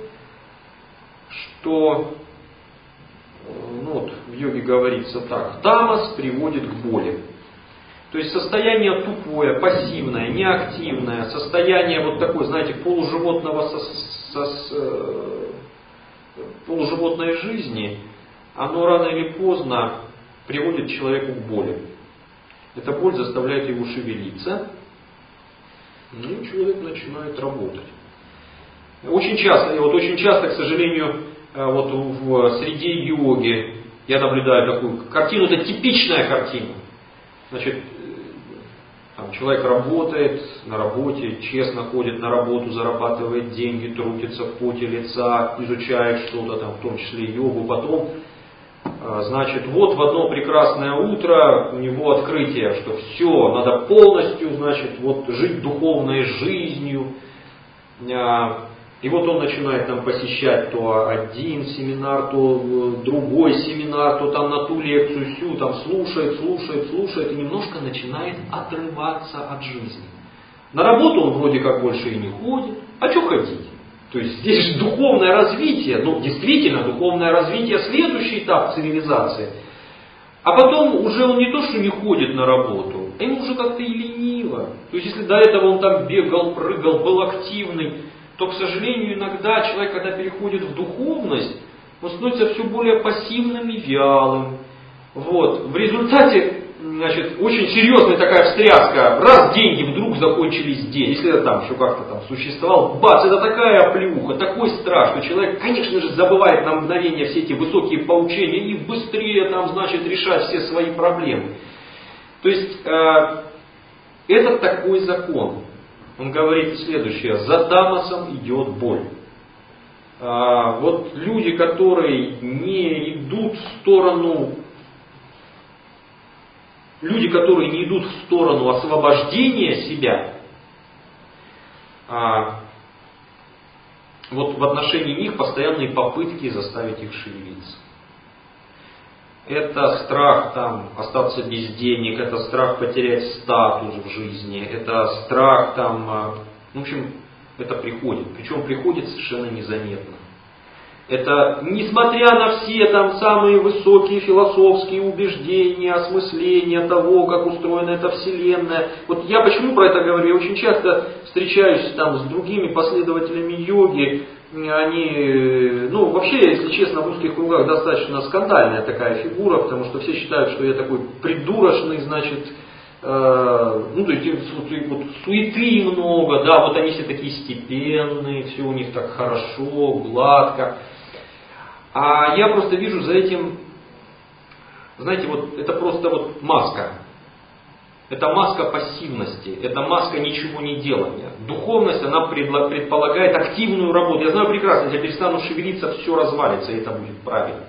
Speaker 3: что, ну вот в йоге говорится так, тамас приводит к боли. То есть состояние тупое, пассивное, неактивное, состояние вот такое, знаете, полуживотного со, со, с, э, полуживотной жизни, оно рано или поздно приводит человеку к боли. Эта боль заставляет его шевелиться, и человек начинает работать. Очень часто, и вот очень часто, к сожалению, вот в среде йоги я наблюдаю такую картину, это типичная картина. Значит, там человек работает на работе, честно ходит на работу, зарабатывает деньги, трудится в поте лица, изучает что-то там, в том числе йогу, потом, значит, вот в одно прекрасное утро у него открытие, что все, надо полностью, значит, вот жить духовной жизнью. И вот он начинает там посещать то один семинар, то другой семинар, то там на ту лекцию, сю, там слушает, слушает, слушает и немножко начинает отрываться от жизни. На работу он вроде как больше и не ходит, а что ходить? То есть здесь же духовное развитие, ну действительно духовное развитие, следующий этап цивилизации. А потом уже он не то, что не ходит на работу, а ему уже как-то и лениво. То есть если до этого он там бегал, прыгал, был активный, то, к сожалению, иногда человек, когда переходит в духовность, он становится все более пассивным и вялым. Вот. В результате, значит, очень серьезная такая встряска. Раз деньги вдруг закончились день, если это там еще как-то там существовал, бац, это такая оплеуха, такой страх, что человек, конечно же, забывает на мгновение все эти высокие поучения и быстрее там, значит, решать все свои проблемы.
Speaker 1: То есть, э, это такой закон. Он говорит следующее: за тамасом идет боль. Э, вот люди, которые не идут в сторону, люди, которые не идут в сторону освобождения себя, э, вот в отношении них постоянные попытки заставить их шевелиться. Это страх там остаться без денег, это страх потерять статус в жизни, это страх там, в общем, это приходит. Причем приходит совершенно незаметно. Это, несмотря на все там самые высокие философские убеждения, осмысления того, как устроена эта вселенная. Вот я почему про это говорю? Я очень часто встречаюсь там с другими последователями йоги. Они, ну вообще, если честно, в узких кругах достаточно скандальная такая фигура, потому что все считают, что я такой придурочный, значит, э, ну то есть вот, вот, суеты много, да, вот они все такие степенные, все у них так хорошо, гладко. А я просто вижу за этим, знаете, вот это просто вот маска. Это маска пассивности, это маска ничего не делания. Духовность, она предполагает активную работу. Я знаю прекрасно, если я перестану шевелиться, все развалится, и это будет правильно.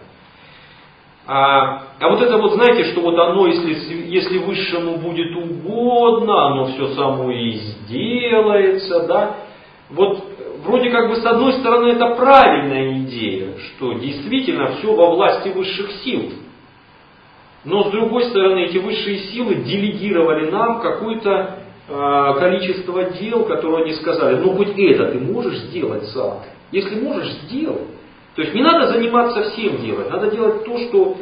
Speaker 1: А, а вот это вот, знаете, что вот оно, если, если высшему будет угодно, оно все само и сделается, да. Вот вроде как бы с одной стороны это правильная идея, что действительно все во власти высших сил. Но с другой стороны, эти высшие силы делегировали нам какое-то э, количество дел, которые они сказали, ну хоть это ты можешь сделать сам. Если можешь, сделай. То есть не надо заниматься всем делать, надо делать то, что...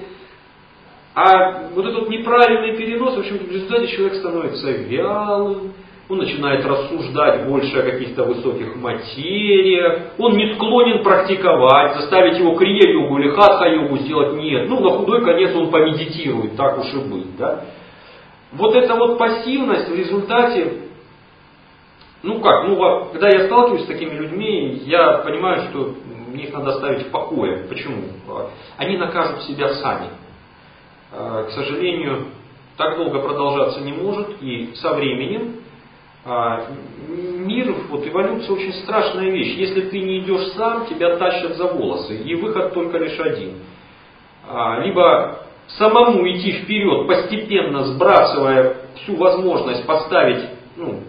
Speaker 1: А вот этот неправильный перенос, в общем, в результате человек становится вялым, он начинает рассуждать больше о каких-то высоких материях, он не склонен практиковать, заставить его крия-йогу или хатха-йогу сделать нет. Ну, на худой конец он помедитирует, так уж и быть. Да? Вот эта вот пассивность в результате, ну как, ну когда я сталкиваюсь с такими людьми, я понимаю, что мне их надо оставить в покое. Почему? Они накажут себя сами. К сожалению, так долго продолжаться не может, и со временем мир, вот эволюция очень страшная вещь. Если ты не идешь сам, тебя тащат за волосы. И выход только лишь один. Либо самому идти вперед, постепенно сбрасывая всю возможность поставить ну,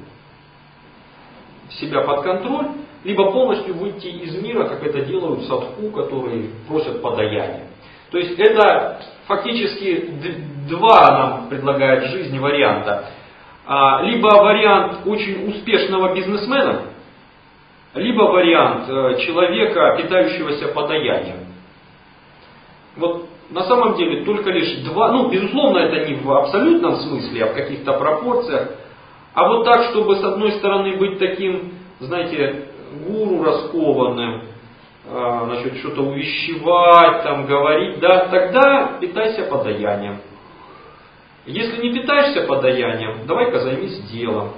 Speaker 1: себя под контроль, либо полностью выйти из мира, как это делают садху, которые просят подаяния. То есть это фактически два нам предлагает жизнь варианта. Либо вариант очень успешного бизнесмена, либо вариант человека, питающегося подаянием. Вот на самом деле только лишь два, ну безусловно это не в абсолютном смысле, а в каких-то пропорциях, а вот так, чтобы с одной стороны быть таким, знаете, гуру раскованным, значит, что-то увещевать, там, говорить, да, тогда питайся подаянием. Если не питаешься подаянием, давай-ка займись делом.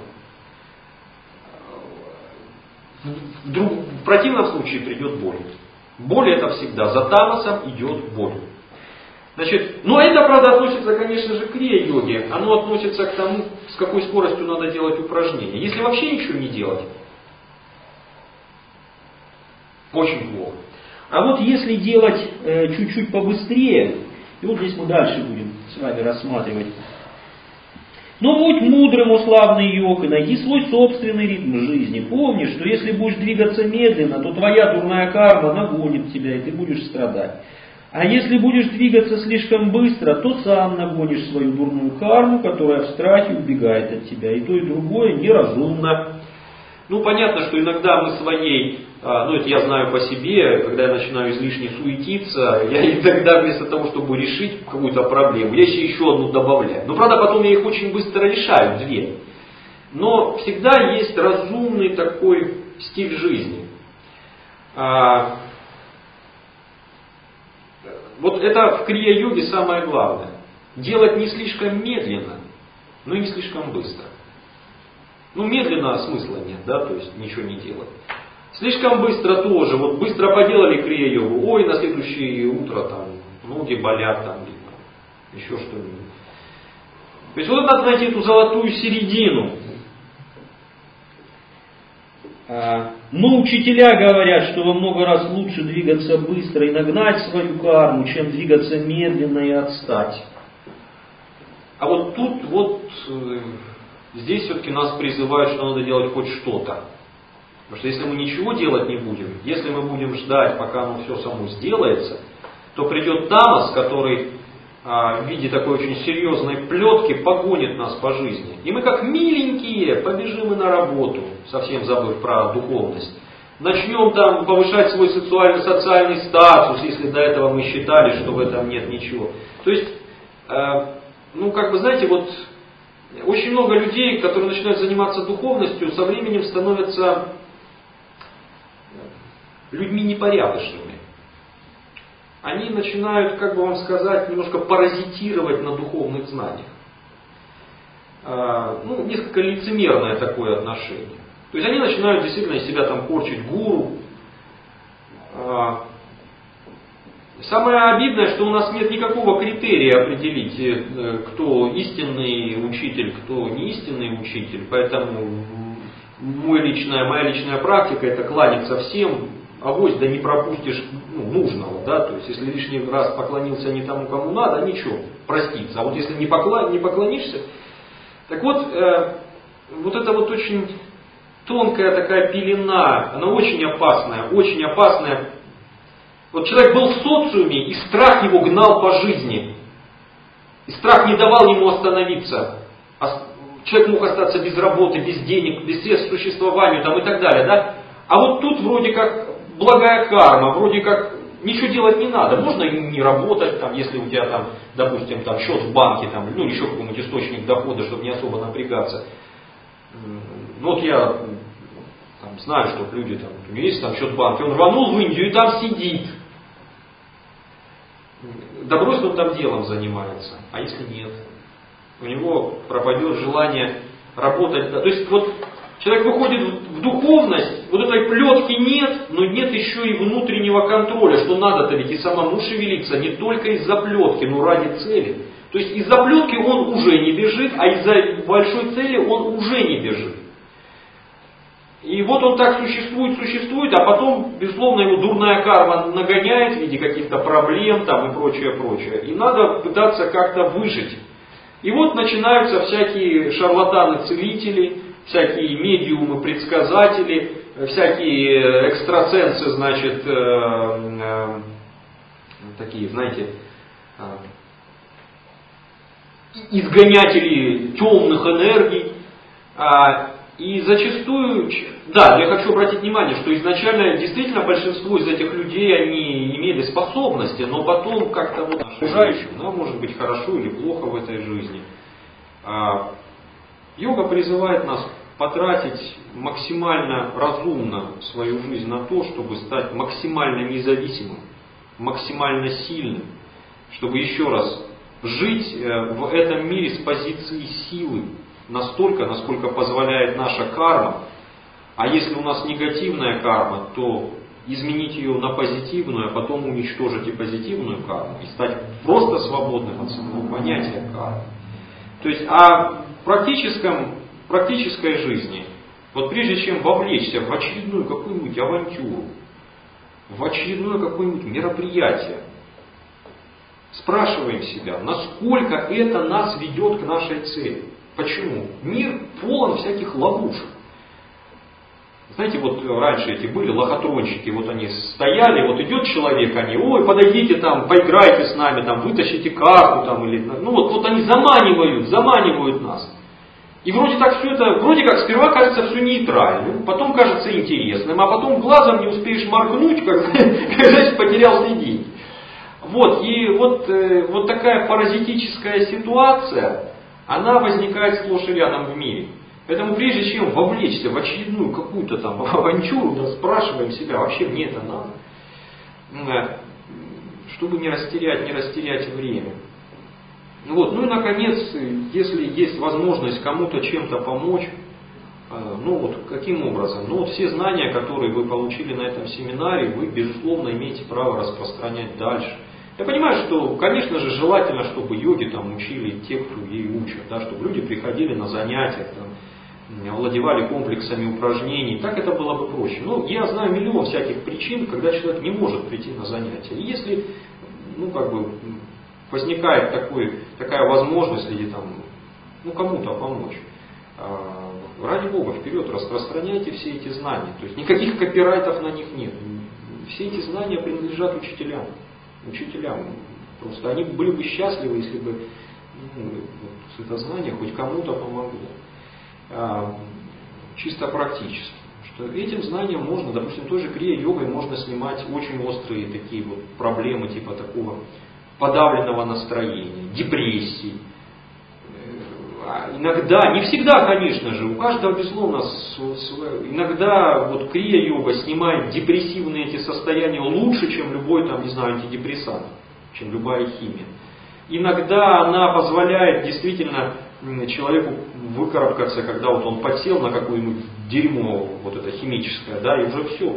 Speaker 1: В, друг, в противном случае придет боль. Боль это всегда. За тамасом идет боль. Значит, но это, правда, относится, конечно же, к крия-йоге. Оно относится к тому, с какой скоростью надо делать упражнения. Если вообще ничего не делать, очень плохо. А вот если делать э, чуть-чуть побыстрее, и вот здесь мы дальше будем с вами рассматривать. Но будь мудрым, о славный йог, и найди свой собственный ритм жизни. Помни, что если будешь двигаться медленно, то твоя дурная карма нагонит тебя, и ты будешь страдать. А если будешь двигаться слишком быстро, то сам нагонишь свою дурную карму, которая в страхе убегает от тебя. И то, и другое неразумно. Ну, понятно, что иногда мы своей, ну это я знаю по себе, когда я начинаю излишне суетиться, я иногда вместо того, чтобы решить какую-то проблему, я еще еще одну добавляю. Но правда потом я их очень быстро решаю, две. Но всегда есть разумный такой стиль жизни. Вот это в крия-йоге самое главное. Делать не слишком медленно, но и не слишком быстро. Ну, медленно смысла нет, да, то есть ничего не делать. Слишком быстро тоже, вот быстро поделали крия-йогу, ой, на следующее утро там ноги болят, там, или, там еще что-нибудь.
Speaker 3: То есть вот надо найти эту золотую середину.
Speaker 4: Но учителя говорят, что во много раз лучше двигаться быстро и нагнать свою карму, чем двигаться медленно и отстать.
Speaker 3: А вот тут вот э, здесь все-таки нас призывают, что надо делать хоть что-то. Потому что если мы ничего делать не будем, если мы будем ждать, пока оно все само сделается, то придет Тамос, который а, в виде такой очень серьезной плетки погонит нас по жизни. И мы как миленькие побежим и на работу, совсем забыв про духовность. Начнем там повышать свой социальный, социальный статус, если до этого мы считали, что в этом нет ничего. То есть, э, ну как бы знаете, вот очень много людей, которые начинают заниматься духовностью, со временем становятся людьми непорядочными. Они начинают, как бы вам сказать, немножко паразитировать на духовных знаниях. Э, ну, несколько лицемерное такое отношение. То есть они начинают действительно из себя там корчить гуру. Самое обидное, что у нас нет никакого критерия определить, кто истинный учитель, кто не истинный учитель. Поэтому мой личная, моя личная практика — это кланяться всем, авось да не пропустишь ну, нужного. Да? То есть если лишний раз поклонился не тому, кому надо, ничего, простится. А вот если не, покла... не поклонишься... Так вот, э, вот это вот очень... тонкая такая пелена, она очень опасная, очень опасная. Вот человек был в социуме, и страх его гнал по жизни. И страх не давал ему остановиться. Человек мог остаться без работы, без денег, без средств к существованию там, и так далее. Да? А вот тут вроде как благая карма, вроде как ничего делать не надо. Можно не работать, там, если у тебя там, допустим, там, счет в банке, там, ну или еще какой-нибудь источник дохода, чтобы не особо напрягаться. Ну вот я там, знаю, что люди, там, у него есть там счет в банке, он рванул в Индию и там сидит. Добросным там делом занимается. А если нет? У него пропадет желание работать. То есть вот человек выходит в духовность, вот этой плетки нет, но нет еще и внутреннего контроля, что надо-то ведь и самому шевелиться, не только из-за плетки, но ради цели. То есть из-за плетки он уже не бежит, а из-за большой цели он уже не бежит. И вот он так существует, существует, а потом, безусловно, его дурная карма нагоняет в виде каких-то проблем там и прочее, прочее. И надо пытаться как-то выжить. И вот начинаются всякие шарлатаны-целители, всякие медиумы-предсказатели, всякие экстрасенсы, значит, э, э, такие, знаете, э, изгонятели темных энергий. Э, И зачастую, да, я хочу обратить внимание, что изначально действительно большинство из этих людей, они имели способности, но потом как-то вот окружающим, да, может быть хорошо или плохо в этой жизни. А, йога призывает нас потратить максимально разумно свою жизнь на то, чтобы стать максимально независимым, максимально сильным, чтобы еще раз жить в этом мире с позиции силы, настолько, насколько позволяет наша карма. А если у нас негативная карма, то изменить ее на позитивную, а потом уничтожить и позитивную карму, и стать просто свободным от самого понятия кармы. То есть, а в практическом, практической жизни, вот прежде чем вовлечься в очередную какую-нибудь авантюру, в очередное какое-нибудь мероприятие, спрашиваем себя, насколько это нас ведет к нашей цели. Почему? Мир полон всяких ловушек. Знаете, вот раньше эти были лохотронщики, вот они стояли, вот идет человек, они, ой, подойдите там, поиграйте с нами, там, вытащите карту, там, или, ну вот, вот они заманивают, заманивают нас. И вроде так все это, вроде как сперва кажется все нейтральным, потом кажется интересным, а потом глазом не успеешь моргнуть, как, значит, потерял все деньги. Вот, и вот, вот такая паразитическая ситуация, она возникает сплошь и рядом в мире. Поэтому прежде чем вовлечься в очередную какую-то там авантюру, да, спрашиваем себя, вообще мне это надо, чтобы не растерять, не растерять время. Вот. Ну и наконец, если есть возможность кому-то чем-то помочь, ну вот каким образом? Ну вот все знания, которые вы получили на этом семинаре, вы безусловно имеете право распространять дальше. Я понимаю, что, конечно же, желательно, чтобы йоги там учили тех, кто ей учат, да, чтобы люди приходили на занятия, там, овладевали комплексами упражнений, так это было бы проще. Но я знаю миллион всяких причин, когда человек не может прийти на занятия. И если, ну, как бы, возникает такой, такая возможность или там, ну, кому-то помочь, ради Бога, вперед, распространяйте все эти знания. То есть никаких копирайтов на них нет. Все эти знания принадлежат учителям. Учителям. Просто они были бы счастливы, если бы, ну, вот это знание хоть кому-то помогло. А, чисто практически. Что этим знанием можно, допустим, той же крия-йогой можно снимать очень острые такие вот проблемы, типа такого подавленного настроения, депрессии. Иногда, не всегда, конечно же, у каждого, безусловно, иногда вот крия-йога снимает депрессивные эти состояния лучше, чем любой, там, не знаю, антидепрессант, чем любая химия. Иногда она позволяет действительно человеку выкарабкаться, когда вот он подсел на какое-нибудь дерьмо, вот это химическое, да, и уже все.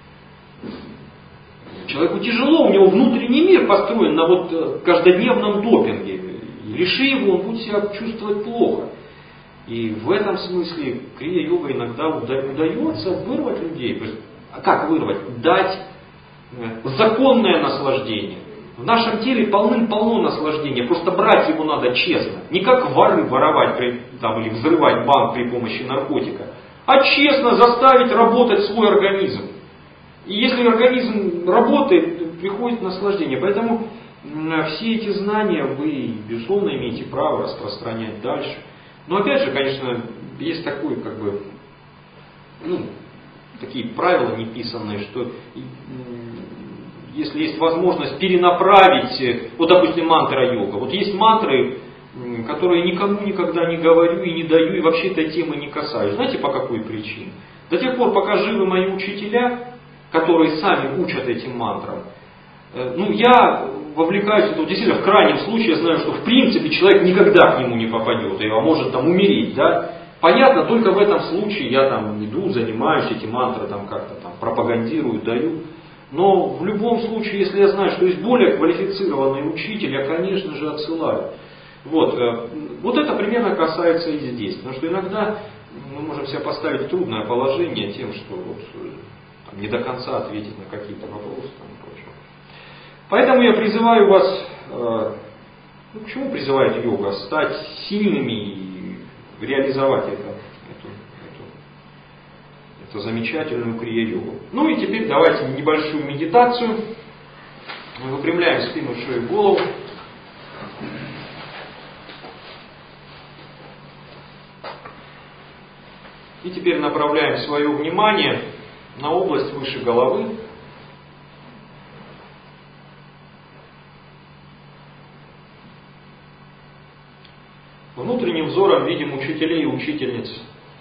Speaker 3: Человеку тяжело, у него внутренний мир построен на вот каждодневном допинге. Лиши его, он будет себя чувствовать плохо. И в этом смысле крия-йога иногда удается вырвать людей. То есть, а как вырвать? Дать законное наслаждение. В нашем теле полным-полно наслаждения. Просто брать его надо честно. Не как воры воровать при, там, или взрывать банк при помощи наркотика. А честно заставить работать свой организм. И если организм работает, приходит наслаждение. Поэтому все эти знания вы, безусловно, имеете право распространять дальше. Но опять же, конечно, есть такое, как бы, ну, такие правила неписанные, что если есть возможность перенаправить, вот, допустим, мантра йога. Вот есть мантры, которые никому никогда не говорю и не даю, и вообще этой темы не касаюсь. Знаете, по какой причине? До тех пор, пока живы мои учителя, которые сами учат этим мантрам, ну, я вовлекаюсь, это действительно в крайнем случае, я знаю, что в принципе человек никогда к нему не попадет, а может там умереть, да. Понятно, только в этом случае я там иду, занимаюсь, эти мантры там как-то там пропагандирую, даю. Но в любом случае, если я знаю, что есть более квалифицированный учитель, я, конечно же, отсылаю. Вот, вот это примерно касается и здесь. Потому что иногда мы можем себя поставить в трудное положение тем, что вот, там, не до конца ответить на какие-то вопросы там, и прочее. Поэтому я призываю вас, ну, к чему призывает йога? Стать сильными и реализовать это, эту, эту, эту замечательную крия-йогу. Ну и теперь давайте небольшую медитацию. Мы выпрямляем спину, шею, голову. И теперь направляем свое внимание на область выше головы. Внутренним взором видим учителей и учительниц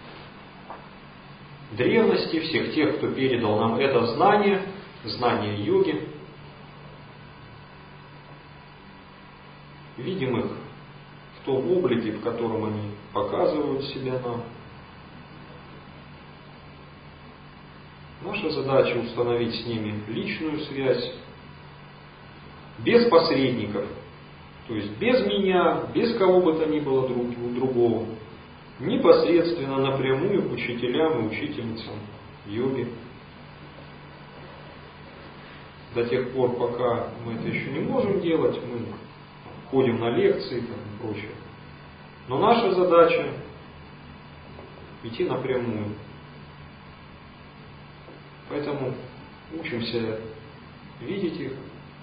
Speaker 3: древности, всех тех, кто передал нам это знание, знание йоги. Видим их в том облике, в котором они показывают себя нам. Наша задача установить с ними личную связь, без посредников, то есть без меня, без кого бы то ни было друг, другого, непосредственно напрямую к учителям и учительницам йоги. До тех пор, пока мы это еще не можем делать, мы ходим на лекции там, и прочее. Но наша задача идти напрямую. Поэтому учимся видеть их.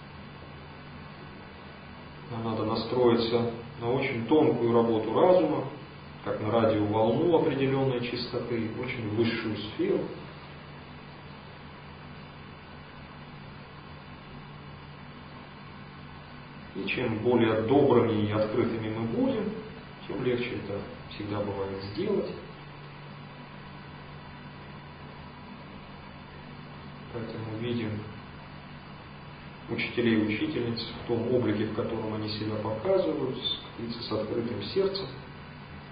Speaker 3: Нам надо настроиться на очень тонкую работу разума, как на радиоволну определенной частоты, очень высшую сферу. И чем более добрыми и открытыми мы будем, тем легче это всегда бывает сделать. Поэтому видим учителей и учительниц в том облике, в котором они себя показывают, с открытым сердцем.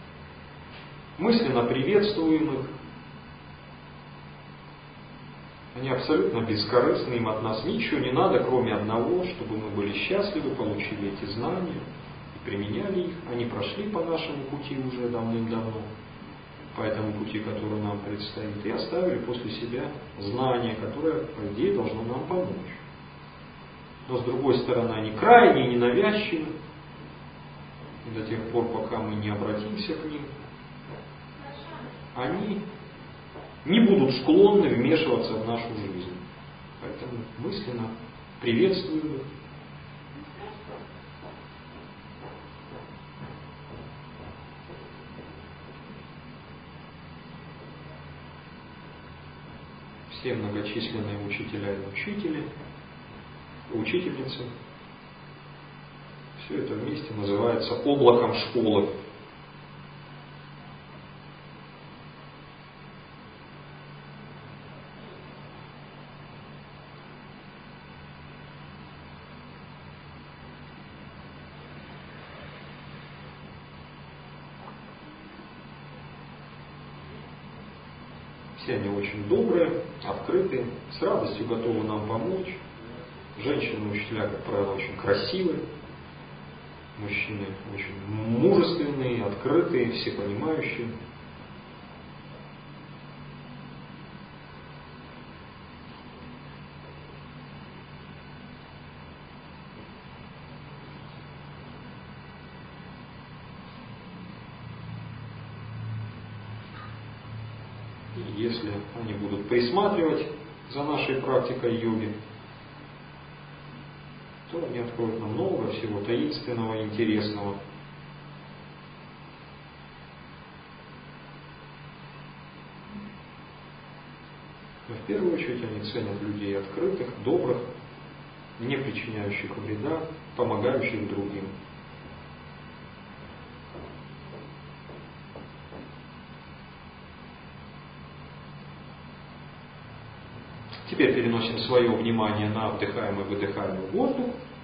Speaker 3: Мысленно приветствуем их.
Speaker 1: Они абсолютно бескорыстны, им от нас ничего не надо, кроме одного, чтобы мы были счастливы, получили эти знания и применяли их. Они прошли по нашему пути уже давным-давно, по этому пути, который нам предстоит, и оставили после себя знание, которое, по идее, должно нам помочь. Но, с другой стороны, они крайне ненавязчивы, и до тех пор, пока мы не обратимся к ним, они не будут склонны вмешиваться в нашу жизнь. Поэтому мысленно приветствую их. Все многочисленные учителя и учители, учительницы, все это вместе называется облаком школы. Все они очень добрые, открытые, с радостью готовы нам помочь. Женщины-учителя, как правило, очень красивые. Мужчины очень мужественные, открытые, всепонимающие. И если они будут присматривать за нашей практикой йоги, то они откроют нам много всего таинственного и интересного. Но в первую очередь они ценят людей открытых, добрых, не причиняющих вреда, помогающих другим. Теперь переносим свое внимание на вдыхаемый и выдыхаемый воздух.